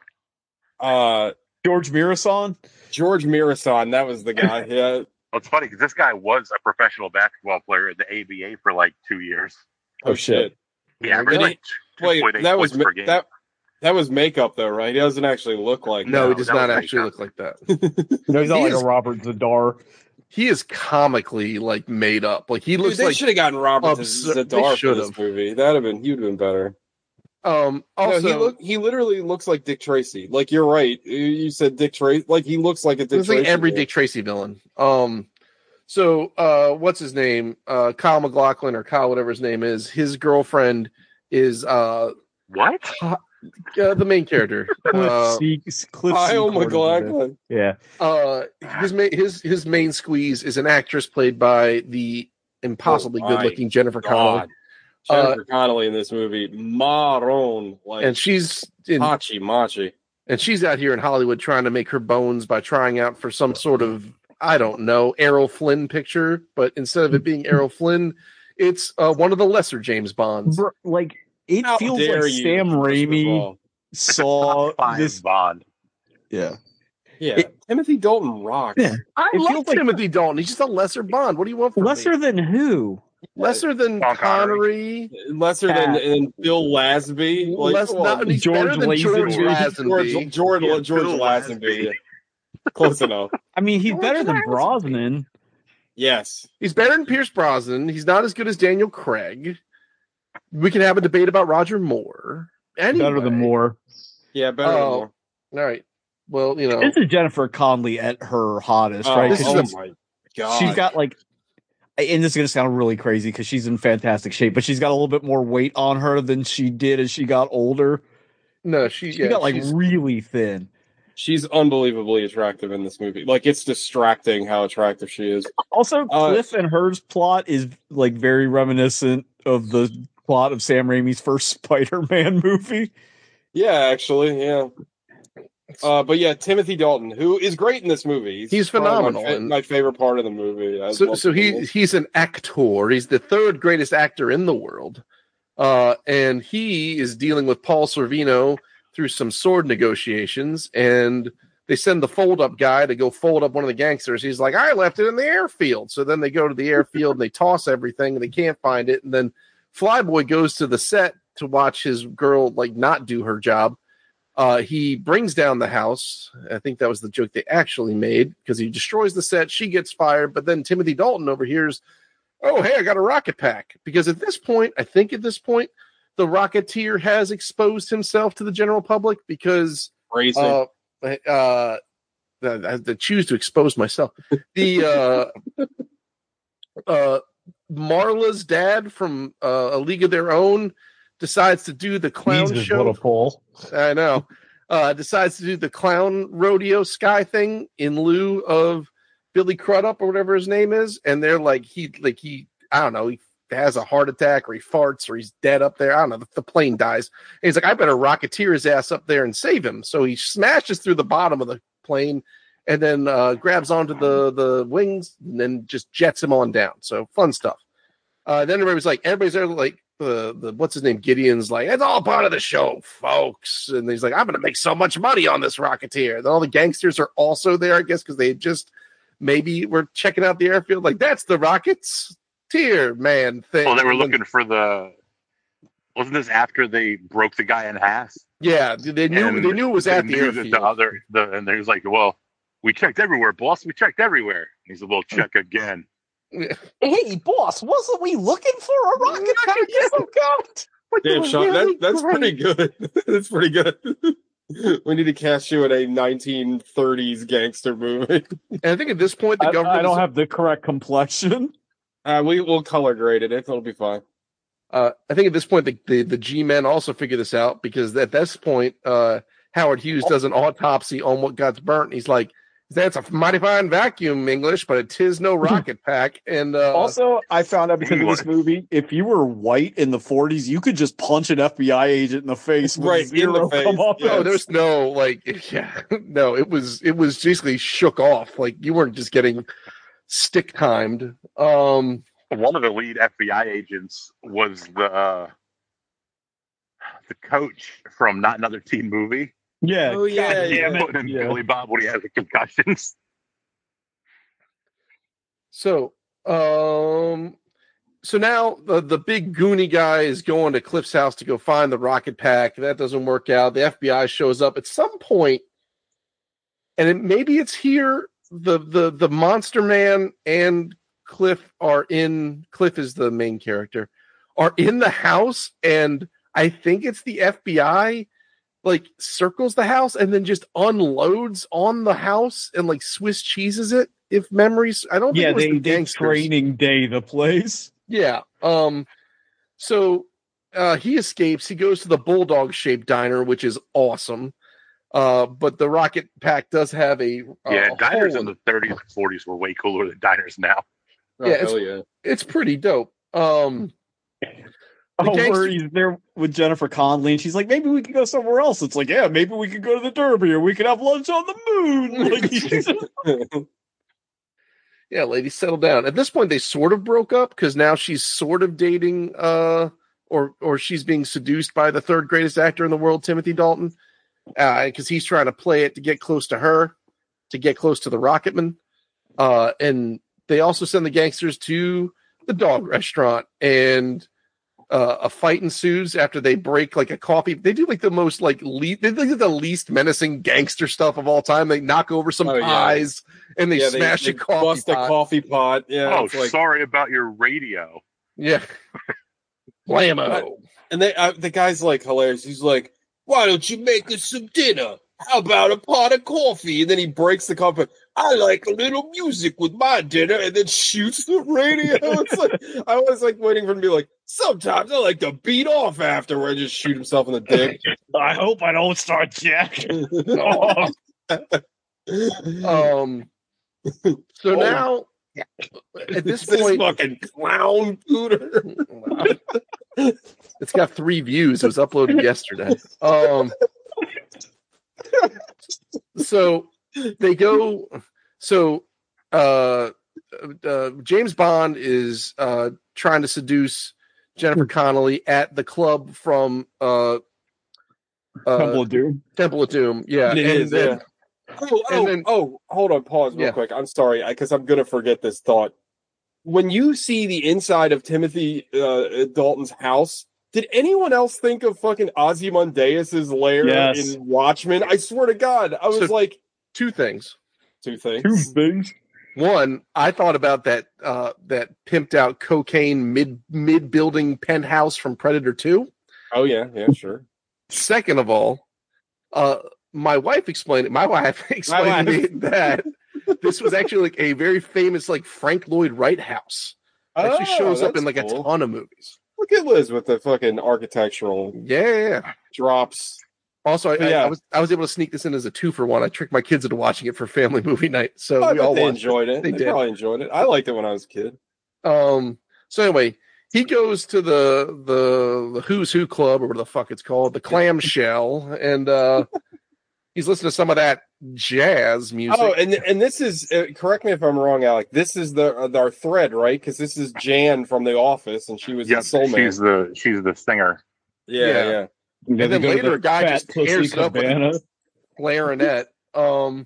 Uh, George Mirasan. George Mirasan, that was the guy. Yeah. well, it's funny because this guy was a professional basketball player in the A B A for like two years. Oh shit. Yeah, Really? really. Wait, that was points per ma- game. that that was makeup though, right? He doesn't actually look like No, that. he does that not was actually makeup. look like that. No, he's not He like is- a Robert Zadar. He is comically like made up. Like he Dude, looks they like should have gotten Robert absurd- they Zadar for should've. this movie. That'd have been he'd have been better. um also no, he look he literally looks like Dick Tracy. Like you're right. You- You said Dick Tracy. Like he looks like a Dick looks like Tracy. every man. Dick Tracy villain. Um so uh what's his name? Uh Kyle McLaughlin or Kyle, whatever his name is, his girlfriend is uh, What? uh the main character. Cliff Uh, C- Cliff Kyle Secord is in McLaughlin. this. Yeah. uh his main his his main squeeze is an actress played by the impossibly Oh, good looking Jennifer Connelly. God. Jennifer Connelly in this movie, Maroon, like And she's in Machi Machi. and she's out here in Hollywood trying to make her bones by trying out for some sort of, I don't know, Errol Flynn picture, but instead of it being Errol Flynn, it's uh, one of the lesser James Bonds. Bro, like it How feels dare like you, Sam first of Raimi all. saw Fine, this. Bond. Yeah. Yeah, It- Timothy Dalton rocks. Yeah. I It love feels like- Timothy Dalton. He's just a lesser Bond. What do you want from Lesser me? than who? Lesser than Sean Connery. Connery. Lesser than, Cat. than Bill Lasby. Like, Less, well, not, he's George better than George Lazenby. Lazenby. George, George, Yeah, George Bill Lazenby. Close enough. I mean, he's George better than Lazenby. Brosnan. Yes. He's better than Pierce Brosnan. He's not as good as Daniel Craig. We can have a debate about Roger Moore. Anyway. Better than Moore. Yeah, better than Oh, more. All right. Well, you know. This is Jennifer Connelly at her hottest, Oh, right? this 'Cause oh she's, my god. she's got like, and this is gonna sound really crazy because she's in fantastic shape, but she's got a little bit more weight on her than she did as she got older. No, she, She yeah, got like she's- really thin. She's unbelievably attractive in this movie. Like it's distracting how attractive she is. Also, Uh, Cliff and her's plot is like very reminiscent of the plot of Sam Raimi's first Spider-Man movie. Yeah, actually, yeah. Uh, but yeah, Timothy Dalton, who is great in this movie. He's probably phenomenal, My, fa- and- my favorite part of the movie. I so love so the he movie. he's an actor. He's the third greatest actor in the world, uh, and he is dealing with Paul Sorvino through some sword negotiations. And they send the fold up guy to go fold up one of the gangsters. He's like, I left it in the airfield. So then they go to the airfield and they toss everything and they can't find it. And then Flyboy goes to the set to watch his girl like not do her job. Uh, he brings down the house. I think that was the joke they actually made because he destroys the set. She gets fired, but then Timothy Dalton overhears, "Oh, hey, I got a rocket pack." Because at this point, I think at this point, the Rocketeer has exposed himself to the general public because Crazy. uh, uh, I have to choose to expose myself. The uh, uh, Marla's dad from uh, A League of Their Own decides to do the clown Jesus, show. what a pull. I know. Uh, decides to do the clown rodeo sky thing in lieu of Billy Crudup or whatever his name is, and they're like he like he I don't know he has a heart attack or he farts or he's dead up there. I don't know. The, the plane dies. And he's like, I better rocketeer his ass up there and save him. So he smashes through the bottom of the plane and then uh, grabs onto the the wings and then just jets him on down. So fun stuff. Uh, then everybody's like, everybody's there like the the what's his name Gideon's like, it's all part of the show, folks. And he's like, I'm gonna make so much money on this Rocketeer. And all the gangsters are also there, I guess, because they just maybe were checking out the airfield. Like that's the Rockets tier man thing. Well, they were looking for the. Wasn't this after they broke the guy in half? Yeah, they knew And they knew it was they at the knew airfield. that the other, the, and they was like, "Well, we checked everywhere, boss. We checked everywhere." And he's like, "Well, check again." Hey, boss, wasn't we looking for a rocket pack? Oh, God. Damn, Sean, that, that's pretty good. That's pretty good. We need to cast you in a nineteen thirties gangster movie. And I think at this point the I, government I don't is, have the correct complexion. Uh, we will color grade it. It'll be fine. uh, I think at this point the, the, the G men also figure this out because at this point uh, Howard Hughes does an autopsy on what got burnt. And he's like, that's a mighty fine vacuum, English, but it is no rocket pack. And uh, Also, I found out because of this movie, if you were white in the forties, you could just punch an F B I agent in the face with Right, in zero the face, come off. yeah. no, there's no like, yeah, no, it was it was basically shook off. Like you weren't just getting stick timed. Um, One of the lead F B I agents was the uh, the coach from Not Another Teen Movie. Yeah. Oh, yeah, God yeah. damn it. Putting in Yeah. Billy Bob when he has the concussions. so um, so now the the big Goonie guy is going to Cliff's house to go find the rocket pack. That doesn't work out. The F B I shows up at some point, and it, maybe it's here. The the the Monster Man and Cliff are in. Cliff is the main character. Are in the house, and I think it's the F B I. Like circles the house and then just unloads on the house and like Swiss cheeses it. If memories, I don't. Think Yeah, it was they, the they gangsters. training day the place. Yeah. Um. So uh, he escapes. He goes to the bulldog shaped diner, which is awesome. Uh, but the rocket pack does have a uh, Yeah, a diners hole in in- the thirties and forties were way cooler than diners now. Oh, Yeah, hell yeah. It's pretty dope. Um. The Oh, gangster- where he's there with Jennifer Connelly, and she's like, maybe we could go somewhere else. It's like, yeah, maybe we could go to the Derby, or we could have lunch on the moon. Like, he's- Yeah, lady, settle down. At this point, they sort of broke up because now she's sort of dating, uh, or or she's being seduced by the third greatest actor in the world, Timothy Dalton, because he's trying to play it to get close to her, to get close to the Rocketman. Uh, and they also send the gangsters to the dog restaurant, and uh, a fight ensues after they break like a coffee. They do like the most like le- they do like the least menacing gangster stuff of all time. They knock over some Oh, yeah. pies and they Yeah, smash they a coffee bust pot. a coffee pot. Yeah, Oh, it's like, sorry about your radio. Yeah. Blammo. and they uh, the guy's like hilarious. He's like, "Why don't you make us some dinner? How about a pot of coffee?" And then he breaks the coffee. I like a little music with my dinner, and then shoots the radio. It's like I was like waiting for him to be like, sometimes I like to beat off afterward, just shoot himself in the dick. I hope I don't start jacking. Um so Oh. now at this this point fucking clown pooter. it's got three views. It was uploaded yesterday. Um so they go so uh, uh James Bond is uh trying to seduce Jennifer Connelly at the club from uh, uh Temple of Doom. Temple of Doom. Yeah. It and is, then, yeah. Oh, and oh, then- oh, hold on, pause real Yeah. quick. I'm sorry, because I'm gonna forget this thought. When you see the inside of Timothy uh, Dalton's house, did anyone else think of fucking Ozymandias' lair Yes. in Watchmen? I swear to God, I was So- like, two things. two things. Two things. One, I thought about that uh that pimped out cocaine mid mid building penthouse from Predator two. Oh yeah, yeah, sure. Second of all, uh my wife explained it. My wife explained to me that this was actually like a very famous like Frank Lloyd Wright house. It actually Oh, shows up that's in like cool. a ton of movies. Look at Liz with the fucking architectural Yeah. drops. Also, I, But I, yeah. I was I was able to sneak this in as a two for one. I tricked my kids into watching it for family movie night, so I we bet all they watched enjoyed it. They They, did. probably enjoyed it. I liked it when I was a kid. Um. So anyway, he goes to the the the Who's Who Club or what the fuck it's called, the Clamshell, and uh, he's listening to some of that jazz music. Oh, and and this is uh, correct me if I'm wrong, Alec. This is the uh, our thread, right? Because this is Jan from The Office, and she was Yep, in Soul Man. she's the she's the singer. Yeah, Yeah. yeah. And then They go to later the a guy Fat just Pussy tears it up with Cabana. a clarinet. Um.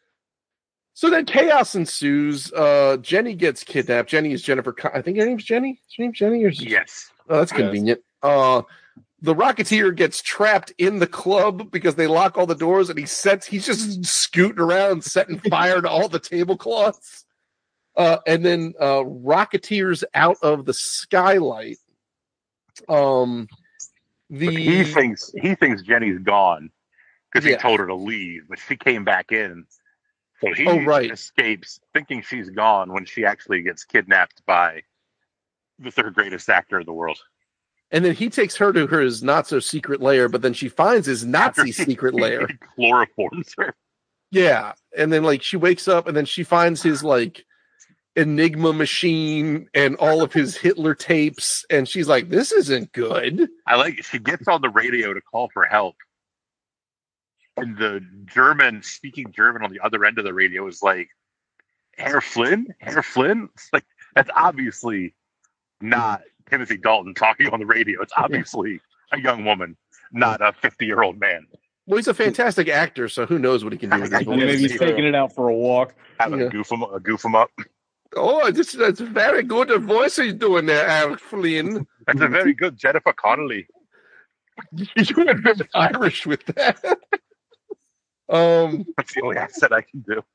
So then chaos ensues. Uh, Jenny gets kidnapped. Jenny is Jennifer. Con- I think her name's Jenny. Is her name Jenny or is Yes. Oh, that's Yes. convenient. Uh, the Rocketeer gets trapped in the club because they lock all the doors, and he sets. He's just scooting around, setting fire to all the tablecloths. Uh, and then uh, Rocketeers out of the skylight. Um, the He thinks he thinks Jenny's gone because Yeah. he told her to leave, but she came back in. So he Oh, right. escapes thinking she's gone when she actually gets kidnapped by the third greatest actor in the world. and then he takes her to his not so secret lair, but then she finds his Nazi After he- secret lair. He chloroforms her. Yeah, and then like she wakes up, and then she finds his like Enigma machine and all of his Hitler tapes, and she's like, "This isn't good." I like she gets on the radio to call for help. And the German speaking German on the other end of the radio is like, Herr Flynn? Herr Flynn? It's like that's obviously not Timothy Dalton talking on the radio. It's obviously a young woman, not a fifty year old man. Well, he's a fantastic actor, so who knows what he can do with his And And maybe voice. he's taking it out for a walk. Having Yeah. a goof him a goof him up. Oh, this that's very good voice he's doing there, Alex Flynn. That's a very good Jennifer Connelly. You went very Irish with that. Um. That's the only accent I can do.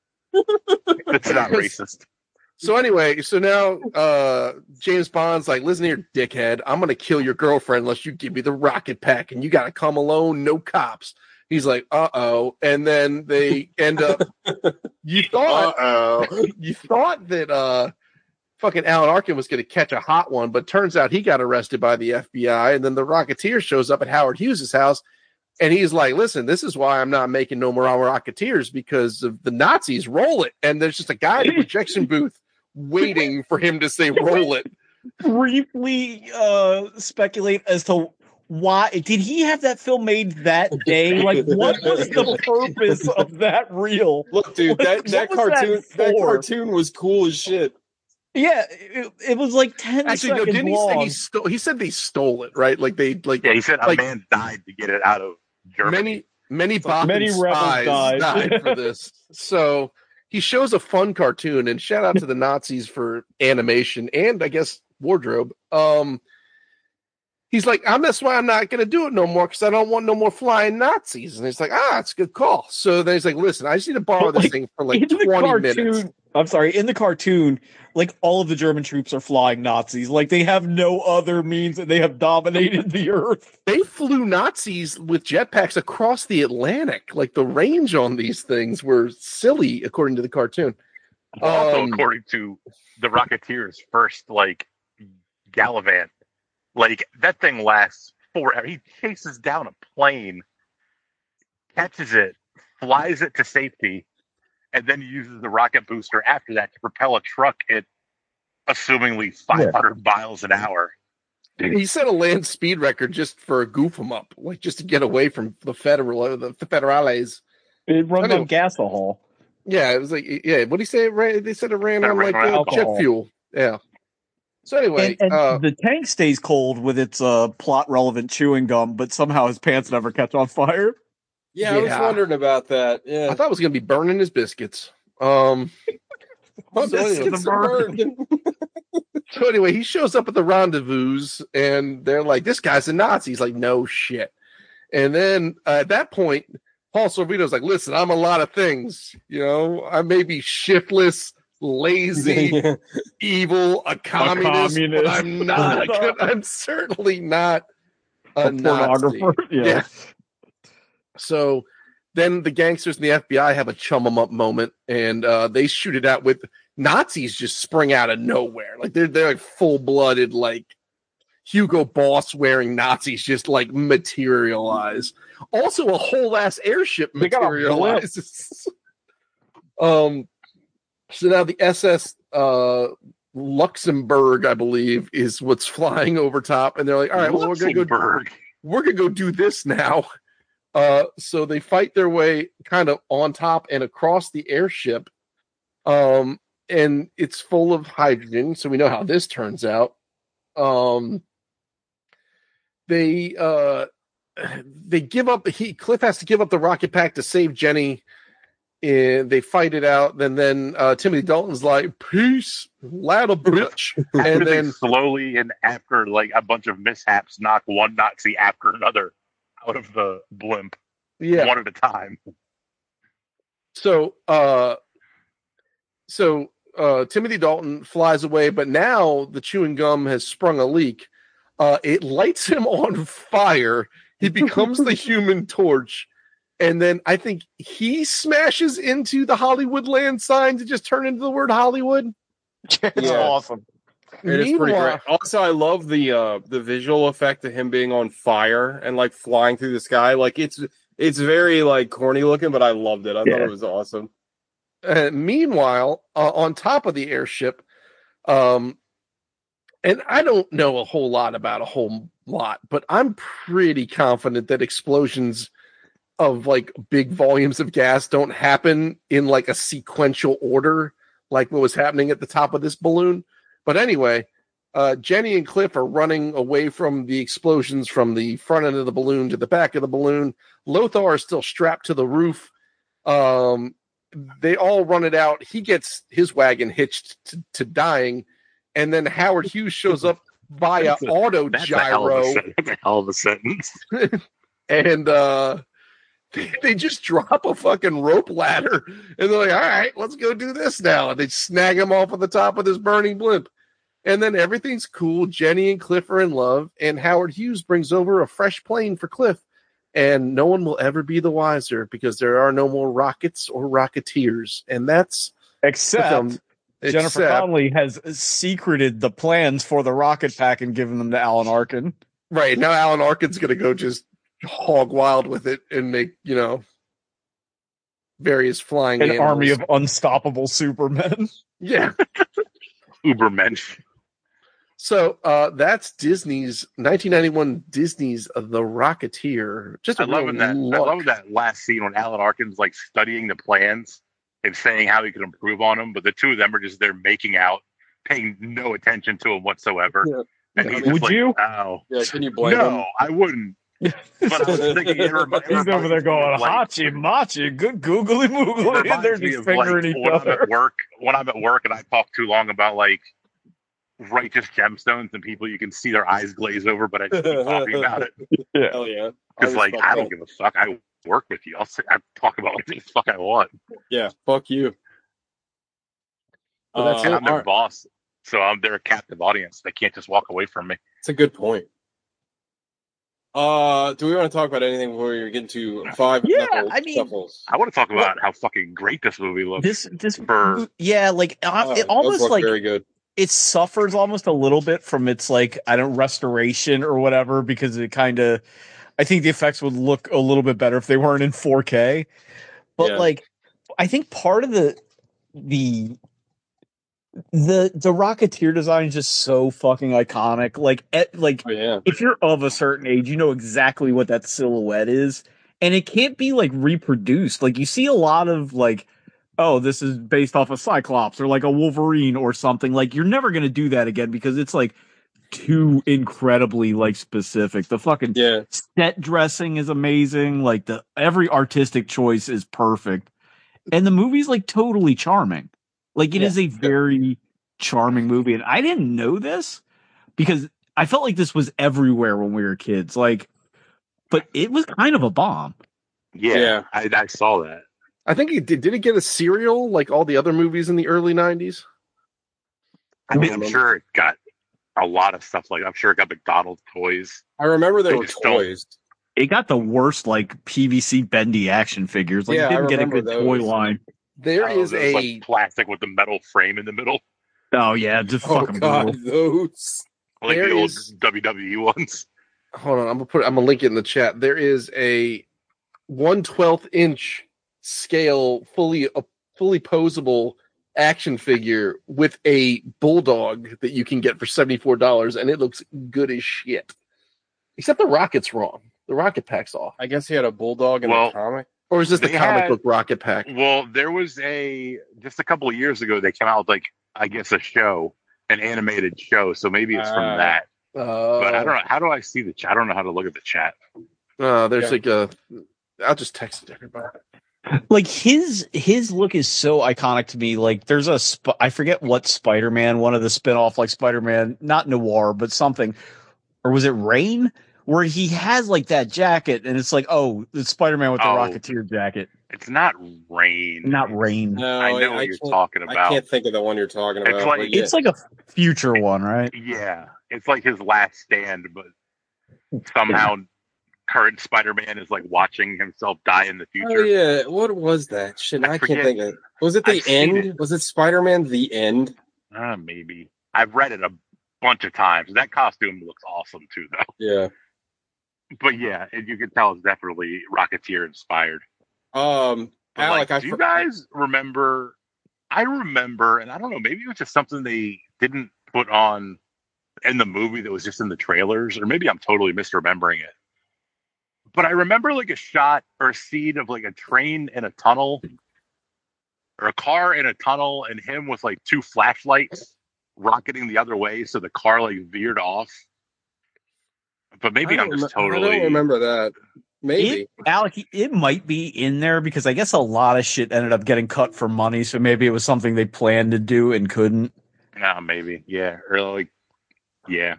It's not racist. So anyway, so now uh James Bond's like, "Listen here, dickhead. I'm gonna kill your girlfriend unless you give me the rocket pack, and you gotta come alone, no cops." He's like, "Uh oh," and then they end up. You thought Uh-oh. you thought that uh fucking Alan Arkin was going to catch a hot one, but turns out he got arrested by the F B I, and then the Rocketeer shows up at Howard Hughes' house, and he's like, "Listen, this is why I'm not making no more Rocketeers, because of the Nazis. Roll it." And there's just a guy in the projection booth waiting for him to say roll it. Briefly uh, speculate as to why did he have that film made that day? Like, what was the purpose of that reel? Look, dude, that, What that was that cartoon that, for? cartoon was cool as shit. Yeah, it, it was like ten Actually, no, seconds didn't he say long. he stole? He said they stole it, right? Like they like Yeah, he said a Like- man died to get it out of Germany. many many Bothan Many rebels spies died. died for this. So he shows a fun cartoon, and shout out to the Nazis for animation and I guess wardrobe. Um, he's like, "I'm that's why I'm not going to do it no more because I don't want no more flying Nazis." And he's like, "Ah, it's a good call." So then he's like, "Listen, I just need to borrow this Like, thing for like in the twenty cartoon, minutes." I'm sorry, in the cartoon, like all of the German troops are flying Nazis. Like they have no other means, and they have dominated the earth. They flew Nazis with jetpacks across the Atlantic. Like the range on these things were silly, according to the cartoon. Also, Um, according to the Rocketeer's first like Gallivant, like that thing lasts forever. He chases down a plane, catches it, flies it to safety, and then uses the rocket booster after that to propel a truck at assumingly five hundred miles an hour. He set a land speed record just for a goof him up, like just to get away from the federal, uh, the, the federales. It runs I know. on gasohol. Yeah, it was like, yeah. What do you say? It ran, they said it ran It on ran like on uh, jet alcohol. fuel. Yeah. So anyway, And, and uh, the tank stays cold with its uh, plot relevant chewing gum, but somehow his pants never catch on fire. Yeah, I was Yeah. wondering about that. Yeah. I thought it was gonna be burning his biscuits. Um. My so anyway, biscuits are burning. So anyway, he shows up at the rendezvous, and they're like, "This guy's a Nazi." He's like, "No shit." And then uh, at that point, Paul Sorvino's like, "Listen, I'm a lot of things. You know, I may be shiftless, lazy, Yeah. evil, a communist, communist. but I'm not. A good, I'm certainly not a, A Nazi." pornographer. Yeah. Yeah. So then the gangsters and the F B I have a chum 'em up moment, and uh, they shoot it out with Nazis just spring out of nowhere. Like they're they're like full blooded, like Hugo Boss wearing Nazis just like materialize. Also, a whole ass airship They got a materializes. um, so now the S S uh, Luxembourg, I believe, is what's flying over top, and they're like, "All right, well, we're gonna go, Luxembourg. we're gonna go do this now." Uh, so they fight their way kind of on top and across the airship, um, and it's full of hydrogen. So we know how this turns out. Um, they uh, they give up. He Cliff has to give up the rocket pack to save Jenny. And they fight it out. And then uh, Timothy Dalton's like, "Peace, lad of bitch." After And they then slowly and after like a bunch of mishaps, knock one Nazi after another out of the blimp, yeah, one at a time. so uh, so uh, Timothy Dalton flies away, but now the chewing gum has sprung a leak. Uh, it lights him on fire. He becomes the Human Torch. And then I think he smashes into the Hollywood land sign to just turn into the word Hollywood. It's Yeah. awesome. It is pretty Meanwhile- great. Also, I love the uh the visual effect of him being on fire and like flying through the sky. Like it's it's very like corny looking, but I loved it. I thought Yeah. it was awesome. Uh, meanwhile, uh, on top of the airship, um, and I don't know a whole lot about a whole lot, but I'm pretty confident that explosions of like big volumes of gas don't happen in like a sequential order, like what was happening at the top of this balloon. But anyway, uh, Jenny and Cliff are running away from the explosions from the front end of the balloon to the back of the balloon. Lothar is still strapped to the roof. Um, they all run it out. He gets his wagon hitched to, to dying. And then Howard Hughes shows up via That's a- auto That's a hell of a, gyro. sen- that's a hell of a sentence. And uh, they, they just drop a fucking rope ladder. And they're like, all right, let's go do this now. And they snag him off of the top of this burning blimp. And then everything's cool. Jenny and Cliff are in love. And Howard Hughes brings over a fresh plane for Cliff. And no one will ever be the wiser because there are no more rockets or rocketeers. And that's Except the film. Jennifer Except- Connelly has secreted the plans for the rocket pack and given them to Alan Arkin. Right. Now Alan Arkin's going to go just hog wild with it and make, you know, various flying An animals. army of unstoppable supermen. Yeah. Ubermensch. So uh, that's Disney's nineteen ninety-one Disney's The Rocketeer. Just a I love real that. I look. love that last scene when Alan Arkin's like studying the plans and saying how he could improve on them, but the two of them are just there making out, paying no attention to him whatsoever. Yeah. And I he's mean, just would like, you? "Oh, Yeah, can you blame no, him? I wouldn't." But I was thinking, it remi- it He's over reminds there me going, of, like, hachi, machi, good googly it moogly. And reminds they're me just of, like, fingering each when I'm other. at work. When I'm at work and I talk too long about like righteous gemstones and people, you can see their eyes glaze over, but I just keep talking about it Hell yeah. because, like, respect I don't that. give a fuck. I work with you. I'll say, I talk about what the fuck I want. Yeah, fuck you. Well, that's Uh, And I'm their alright. boss, so I'm their captive audience. They can't just walk away from me. It's a good point. Uh, do we want to talk about anything before we get into five Yeah, knuckle I mean- shuffles? I want to talk about how fucking great this movie looks. This, this, For- yeah, like uh, Uh, it does almost look like very good. it suffers almost a little bit from its like I don't restoration or whatever because it kind of I think the effects would look a little bit better if they weren't in four K. But Yeah. like I think part of the the the the Rocketeer design is just so fucking iconic. Like et, like Oh yeah. if you're of a certain age, you know exactly what that silhouette is, and it can't be like reproduced. Like you see a lot of like, oh, this is based off a Cyclops or like a Wolverine or something. Like you're never gonna do that again because it's like too incredibly like specific. The fucking Yeah. set dressing is amazing. Like the every artistic choice is perfect, and the movie's like totally charming. Like it Yeah. is a very charming movie, and I didn't know this because I felt like this was everywhere when we were kids. Like, but it was kind of a bomb. yeah, Yeah. I, I saw that. I think it did. Did it get a serial like all the other movies in the early nineties? I mean, don't I'm remember. sure it got a lot of stuff. Like, I'm sure it got McDonald's toys. I remember there They were just don't- toys. It got the worst like P V C bendy action figures. Like Yeah, it I didn't get a remember good toy those. line. There Oh, is those, a like, plastic with the metal frame in the middle. Oh yeah, just Oh fucking god, brutal. those. Like There the old is- W W E ones. Hold on, I'm gonna put. I'm gonna link it in the chat. There is a one twelfth inch scale, fully a fully posable action figure with a bulldog that you can get for seventy four dollars, and it looks good as shit. Except the rocket's wrong. The rocket pack's off. I guess he had a bulldog in Well, the comic. Or is this the They comic had- book rocket pack? Well, there was a just a couple of years ago. They came out with like I guess a show, an animated show. So maybe it's from Uh, that. Uh, But I don't know. How do I see the chat? I don't know how to look at the chat. Uh, there's Yeah. like a. I'll just text it to everybody. Like his his look is so iconic to me. Like there's a sp- I forget what Spider-Man, one of the spin-off like Spider-Man, not Noir, but something, or was it Rain, where he has like that jacket and it's like, oh, it's Spider-Man with the Oh. Rocketeer jacket, It's not Rain. not Rain. No, I know what I you're can't- talking I about. can't think of the one you're talking about. It's like- but yeah. It's like a future one, right? Yeah, it's like his last stand, but somehow current Spider-Man is like watching himself die in the Oh future. yeah, what was that? Shit, I I, forget. can't think of it. Was it the I've seen end? it. Was it Spider-Man the end? Uh, maybe I've read it a bunch of times. That costume looks awesome too, though. Yeah. But yeah, and you can tell it's definitely Rocketeer inspired. Um, But Alec, like, I do you for- guys remember? I remember, and I don't know, maybe it was just something they didn't put on in the movie that was just in the trailers, or maybe I'm totally misremembering it. But I remember like a shot or a scene of like a train in a tunnel, or a car in a tunnel, and him with like two flashlights rocketing the other way, so the car like veered off. But maybe I I'm don't just rem- totally. I don't remember that. Maybe. It, Alec, it might be in there because I guess a lot of shit ended up getting cut for money. So maybe it was something they planned to do and couldn't. Nah, maybe. Yeah. Or like, yeah.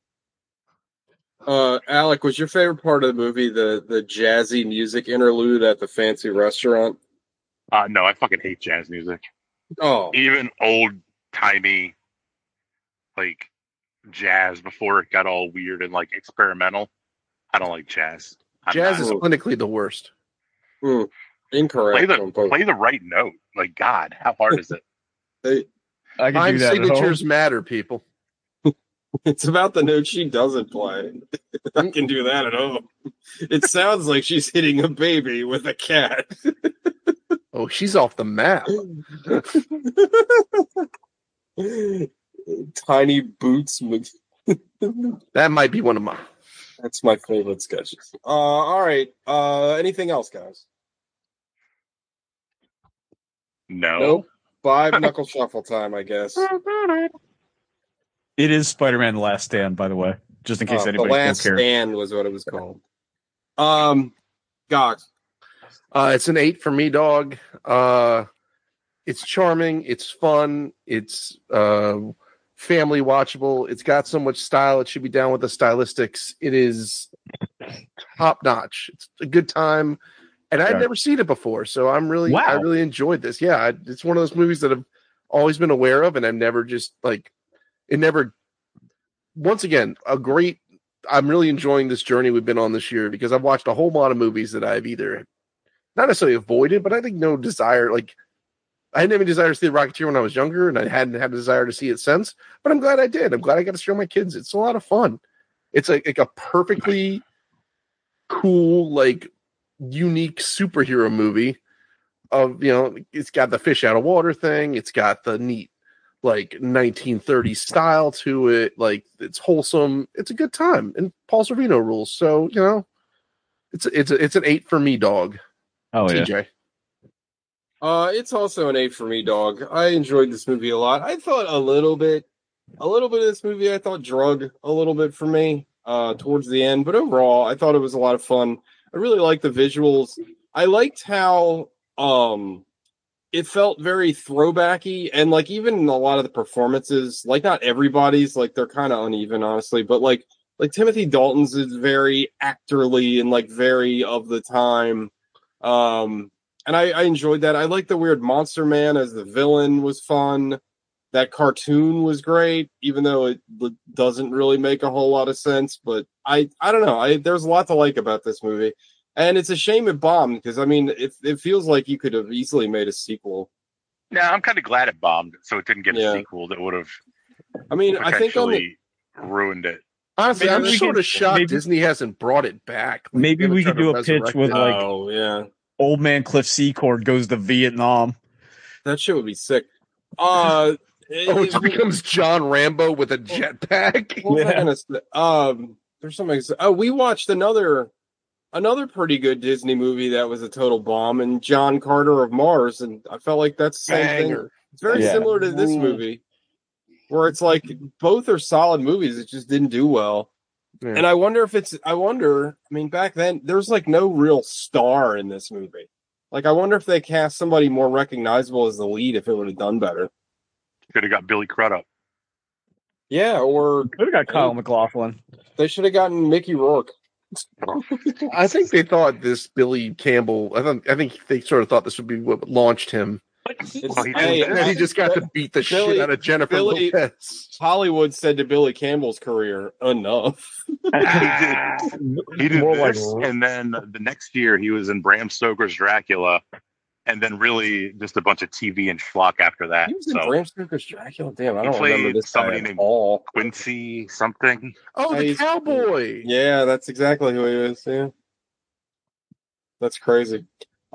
Uh, Alec, was your favorite part of the movie the the jazzy music interlude at the fancy restaurant? Uh, no, I fucking hate jazz music. Oh, Even old timey, like jazz before it got all weird and like experimental. I don't like jazz. I'm Jazz not- is clinically the worst. hmm, incorrect. play the on both. play the right note. Like God, how hard is it? Hey, I can Time do that at home. signatures matter, people. it's about the note she doesn't play. I can do that at home. It sounds like she's hitting a baby with a cat. Oh, she's off the map. Tiny boots. That might be one of mine. That's my favorite sketches. Uh, all right. Uh, anything else, guys? No. Nope. Five knuckle shuffle time, I guess. It is Spider-Man: The Last Stand, by the way, just in case Uh, the anybody last still cares. stand was what it was called. Um, Gox. Uh, it's an eight for me, dog. Uh, it's charming. It's fun. It's uh, family watchable. It's got so much style. It should be down with the stylistics. It is top notch. It's a good time, and I'd Okay. never seen it before, so I'm really, I Wow. really enjoyed this. Yeah, I, it's one of those movies that I've always been aware of, and I've never just like it. Never. Once again, a great. I'm really enjoying this journey we've been on this year because I've watched a whole lot of movies that I've either not necessarily avoided, but I think no desire. Like I didn't have any desire to see the Rocketeer when I was younger, and I hadn't had a desire to see it since. But I'm glad I did. I'm glad I got to show my kids. It's a lot of fun. It's like, like a perfectly cool, like unique superhero movie. Of you know, it's got the fish out of water thing. It's got the neat like nineteen thirties style to it. Like it's wholesome. It's a good time, and Paul Sorvino rules. So you know, it's it's a, it's an eight for me, dog. Oh yeah. T J. Uh, it's also an eight for me, dog. I enjoyed this movie a lot. I thought a little bit, a little bit of this movie I thought drug a little bit for me uh, towards the end, but overall, I thought it was a lot of fun. I really liked the visuals. I liked how um, it felt very throwbacky, and like even in a lot of the performances, like not everybody's, like they're kind of uneven, honestly, but like like Timothy Dalton's is very actorly and like very of the time. Um, and I, I enjoyed that. I like the weird Monster Man as the villain was fun. That cartoon was great, even though it l- doesn't really make a whole lot of sense. But I, I don't know. I there's a lot to like about this movie, and it's a shame it bombed because I mean, it it feels like you could have easily made a sequel. Yeah, I'm kind of glad it bombed, so it didn't get a Yeah. sequel that would have I mean, I think on the potentially ruined it. Honestly, Maybe I'm we sort could- of shocked maybe- Disney hasn't brought it back. Like, Maybe haven't we tried could do to a pitch resurrect with it. like Oh yeah, old man Cliff Secord goes to Vietnam. that shit would be sick. Uh, Oh, it it- becomes John Rambo with a jetpack. what was I Yeah. gonna say? Um, there's something. Oh, we watched another another pretty good Disney movie that was a total bomb, and John Carter of Mars, and I felt like that's the same thing. Banger. It's very Yeah. similar to this Ruled. movie, where it's like both are solid movies. It just didn't do well. Yeah. And I wonder if it's, I wonder, I mean, back then, there's like no real star in this movie. Like, I wonder if they cast somebody more recognizable as the lead if it would have done better. Could have got Billy Crudup. Yeah, or Could have got Kyle MacLachlan. they should have gotten Mickey Rourke. I think they thought this Billy Campbell. I think I think they sort of thought this would be what launched him, It's- Well, he hey, did. and then he just got to beat the Billy- shit out of Jennifer Billy- Lopez. Hollywood said to Billy Campbell's career, enough. He did. He did More like- this, and then the next year he was in Bram Stoker's Dracula, and then really just a bunch of T V and schlock after that. He was in So Bram Stoker's Dracula. Damn, I He don't remember played this somebody guy at named- all. Quincy something. Oh, the He's- cowboy. Yeah, that's exactly who he is. Yeah, that's crazy.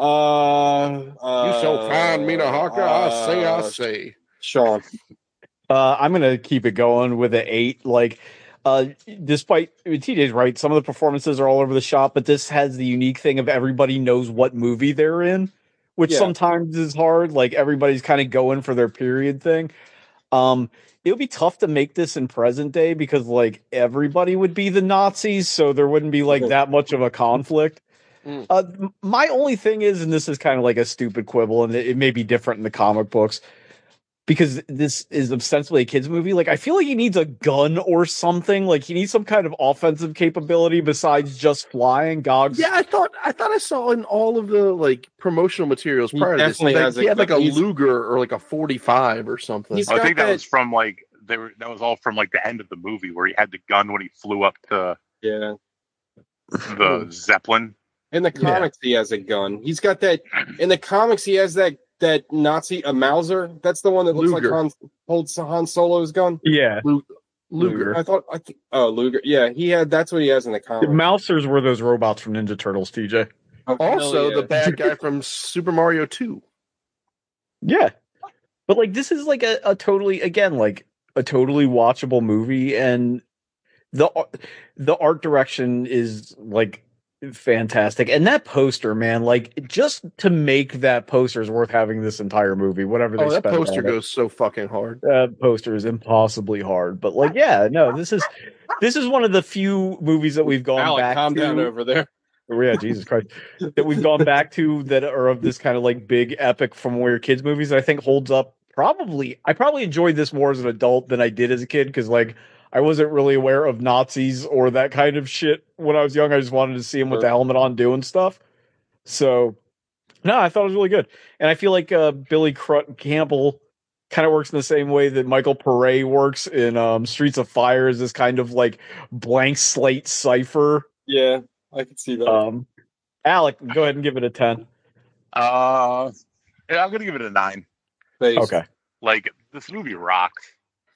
Uh, uh You shall find me, the hawker. I say, I uh, say. Sean. Uh, I'm gonna keep it going with an eight. Like, uh, despite T J's right, some of the performances are all over the shop, but this has the unique thing of everybody knows what movie they're in, which Yeah. sometimes is hard. Like everybody's kind of going for their period thing. Um, it would be tough to make this in present day because like everybody would be the Nazis, so there wouldn't be like that much of a conflict. Mm. Uh, m- my only thing is, and this is kind of like a stupid quibble, and it, it may be different in the comic books because this is ostensibly a kids movie. Like, I feel like he needs a gun or something. Like, he needs some kind of offensive capability besides just flying. Gogs. Yeah, I thought I thought I saw in all of the like promotional materials He prior to this, definitely like, has a he had like a he's- Luger or like a forty-five or something. He's- I got think that that- was from like they were. That was all from like the end of the movie where he had the gun when he flew up to Yeah. the Zeppelin. In the Yeah. comics, he has a gun. He's got that. In the comics, he has that that Nazi a Mauser. That's the one that looks Luger. like Han, holds Han Solo's gun. Yeah. Luger. I thought. I th- oh, Luger. Yeah, he had. That's what he has in the The comics. Mousers were those robots from Ninja Turtles, T J. Oh, hell Also, yeah. the bad guy from Super Mario two. Yeah. But like this is like a, a totally again like a totally watchable movie and the the art direction is like fantastic. And that poster, man, like just to make that poster is worth having this entire movie, whatever they Oh, that spent poster on it. goes so fucking hard. That poster is impossibly hard. But like yeah, no, this is this is one of the few movies that we've gone Alec, back calm to. down over there. Oh, yeah, Jesus Christ. That we've gone back to that are of this kind of like big epic from where kids movies that I think holds up probably I probably enjoyed this more as an adult than I did as a kid because like I wasn't really aware of Nazis or that kind of shit when I was young. I just wanted to see him with the helmet on doing stuff. So no, I thought it was really good. And I feel like uh, Billy Crut Campbell kind of works in the same way that Michael Pare works in um, Streets of Fire as this kind of like blank slate cipher. Yeah, I can see that. Um, Alec, go ahead and give it a ten. Uh, yeah, I'm gonna give it a nine. Face. Okay. Like this movie rocks.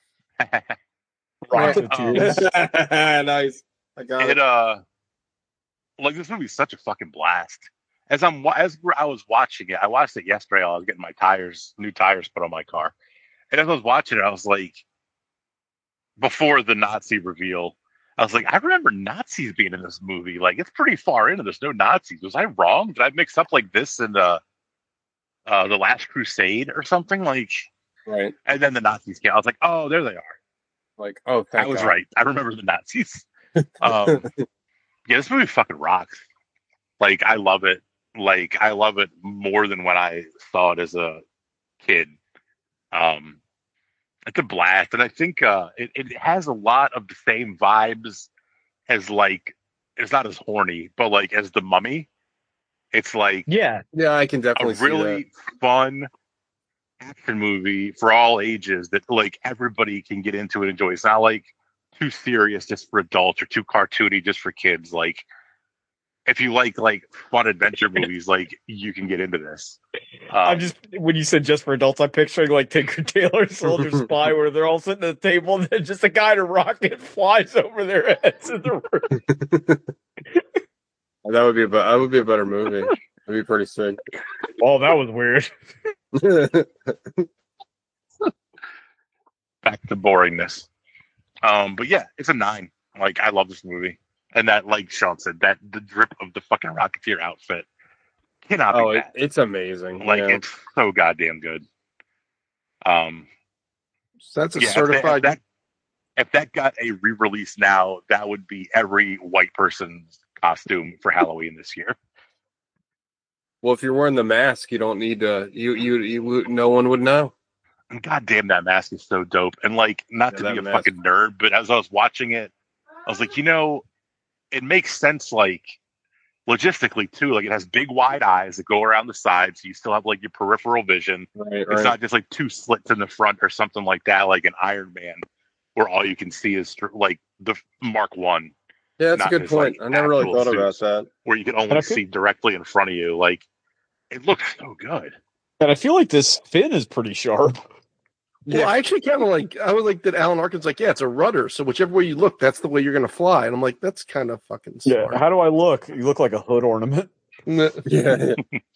Rocks Right. with tears. Nice. I got It it. uh, like this movie's such a fucking blast. As I'm wa- as I was watching it, I watched it yesterday. While I was getting my tires, new tires put on my car, and as I was watching it, I was like, before the Nazi reveal, I was like, I remember Nazis being in this movie. Like it's pretty far into. There's no Nazis. Was I wrong? Did I mix up like this in the uh, the Last Crusade or something? Like, Right. and then the Nazis came. I was like, oh, there they are. Like, oh, thank I was God. right. I remember the Nazis. Um, yeah, this movie fucking rocks. Like, I love it. Like, I love it more than when I saw it as a kid. Um, it's a blast, and I think uh, it, it has a lot of the same vibes as like it's not as horny, but like as the Mummy. It's like Yeah. Yeah, I can a definitely see really fun action movie for all ages that like everybody can get into and enjoy. It's not like too serious just for adults or too cartoony just for kids. Like if you like like fun adventure movies, like you can get into this. Um, I'm just when you said just for adults, I'm picturing like Tinker Tailor Soldier Spy, where they're all sitting at the table, and then just a guy in a rocket flies over their heads in the room. That would be a be- that would be a better movie. That'd be pretty sick. Oh, that was weird. back to boringness. Um, but yeah, it's a nine. Like I love this movie, and that, like Sean said, that the drip of the fucking Rocketeer outfit cannot Oh, be it, bad. it's amazing. Like yeah. it's so goddamn good. Um, So that's a yeah, if, they, if certified. that if that got a re-release now, that would be every white person's costume for Halloween this year. Well, if you're wearing the mask, you don't need to. You you you. No one would know. And goddamn, that mask is so dope. And like, not Yeah, to that be a mask- fucking nerd, but as I was watching it, I was like, you know, it makes sense, like logistically too. Like, it has big wide eyes that go around the sides, so you still have like your peripheral vision. Right, It's right. not just like two slits in the front or something like that, like an Iron Man, where all you can see is like the Mark One, Yeah, that's a not good his, point. like, I never really actual thought about suits. that. where you can And I only feel- see directly in front of you. Like, it looks so good. And I feel like this fin is pretty sharp. Well, I actually kind of like. I was like that. Alan Arkin's like, yeah, it's a rudder. So whichever way you look, that's the way you're going to fly. And I'm like, that's kind of fucking smart. How do I look? You look like a hood ornament. Yeah. Yeah.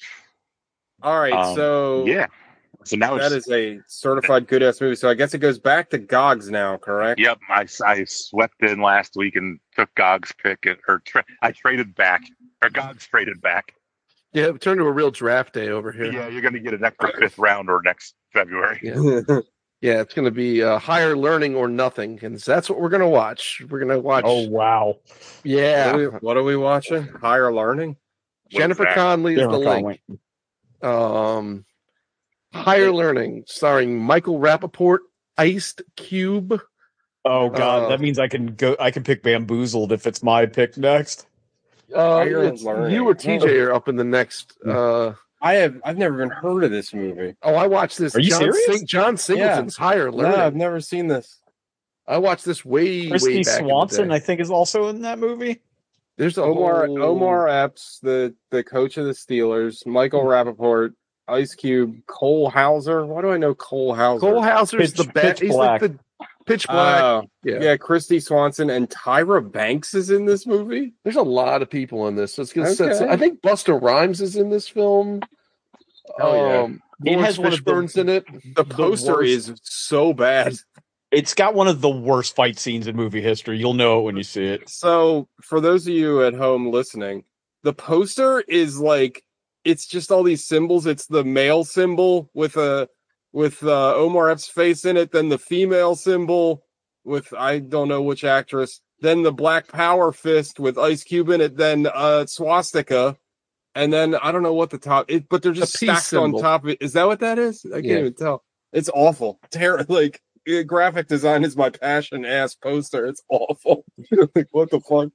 All right, Um, so yeah. So now that it's is a certified good ass movie. So I guess it goes back to Gogs now, correct? Yep, I, I swept in last week and took Gog's pick, and, or tra- I traded back, or Gog's traded back. Yeah, it turned to a real draft day over here. Yeah, you're going to get an extra fifth round or next February. Yeah. Yeah, it's going to be uh, higher learning or nothing, and that's what we're going to watch. We're going to watch. Oh wow! yeah, What are, we, what are we watching? Higher Learning? What is Jennifer that? Connelly is Jennifer the Connelly. link. Um, Higher Learning, starring Michael Rappaport, Iced Cube. Oh god, Uh, that means I can go. I can pick Bamboozled if it's my pick next. Uh, Higher it's, Learning. you or T J are up in the next. Uh, I have I've never even heard of this movie. oh, I watched this. Are you John serious? Sing- John Singleton's Higher No, Learning. I've never seen this. I watched this way, way Christy back Swanson, in the I day. think, is also in that movie. There's a Omar whole... Omar Epps, the, the coach of the Steelers, Michael Rappaport, Ice Cube, Cole Hauser. Why do I know Cole Hauser? Cole Hauser's Pitch- the bad. Pitch He's Black. like the Pitch Black. Oh, yeah. yeah, Christy Swanson and Tyra Banks is in this movie. There's a lot of people in this. So it's gonna set. Okay. So I think Busta Rhymes is in this film. Hell yeah. Um, It Lawrence has one of the- Fishburne's in it. The poster worst- is so bad. It's got one of the worst fight scenes in movie history. You'll know it when you see it. So, for those of you at home listening, the poster is like it's just all these symbols. It's the male symbol with a with uh, Omar Epps' face in it, then the female symbol with I don't know which actress, then the Black Power fist with Ice Cube in it, then uh, swastika, and then I don't know what the top. It, but they're just A peace stacked on symbol. top of it. Is that what that is? I can't Yeah. even tell. It's awful. Ter- like uh, graphic design is my passion. Ass poster. It's awful. Like what the fuck.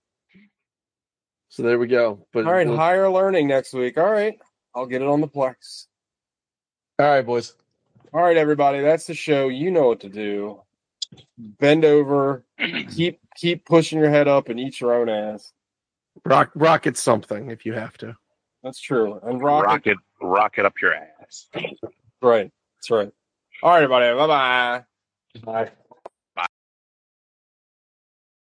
So there we go. But All right, we'll- higher learning next week. All right, I'll get it on the Plex. All right, boys. All right, everybody, that's the show. You know what to do. Bend over, keep keep pushing your head up, and eat your own ass. rock rocket something if you have to. That's true. And rock, Rocket, rocket up your ass. Right. That's right. All right, everybody. Bye bye. Bye.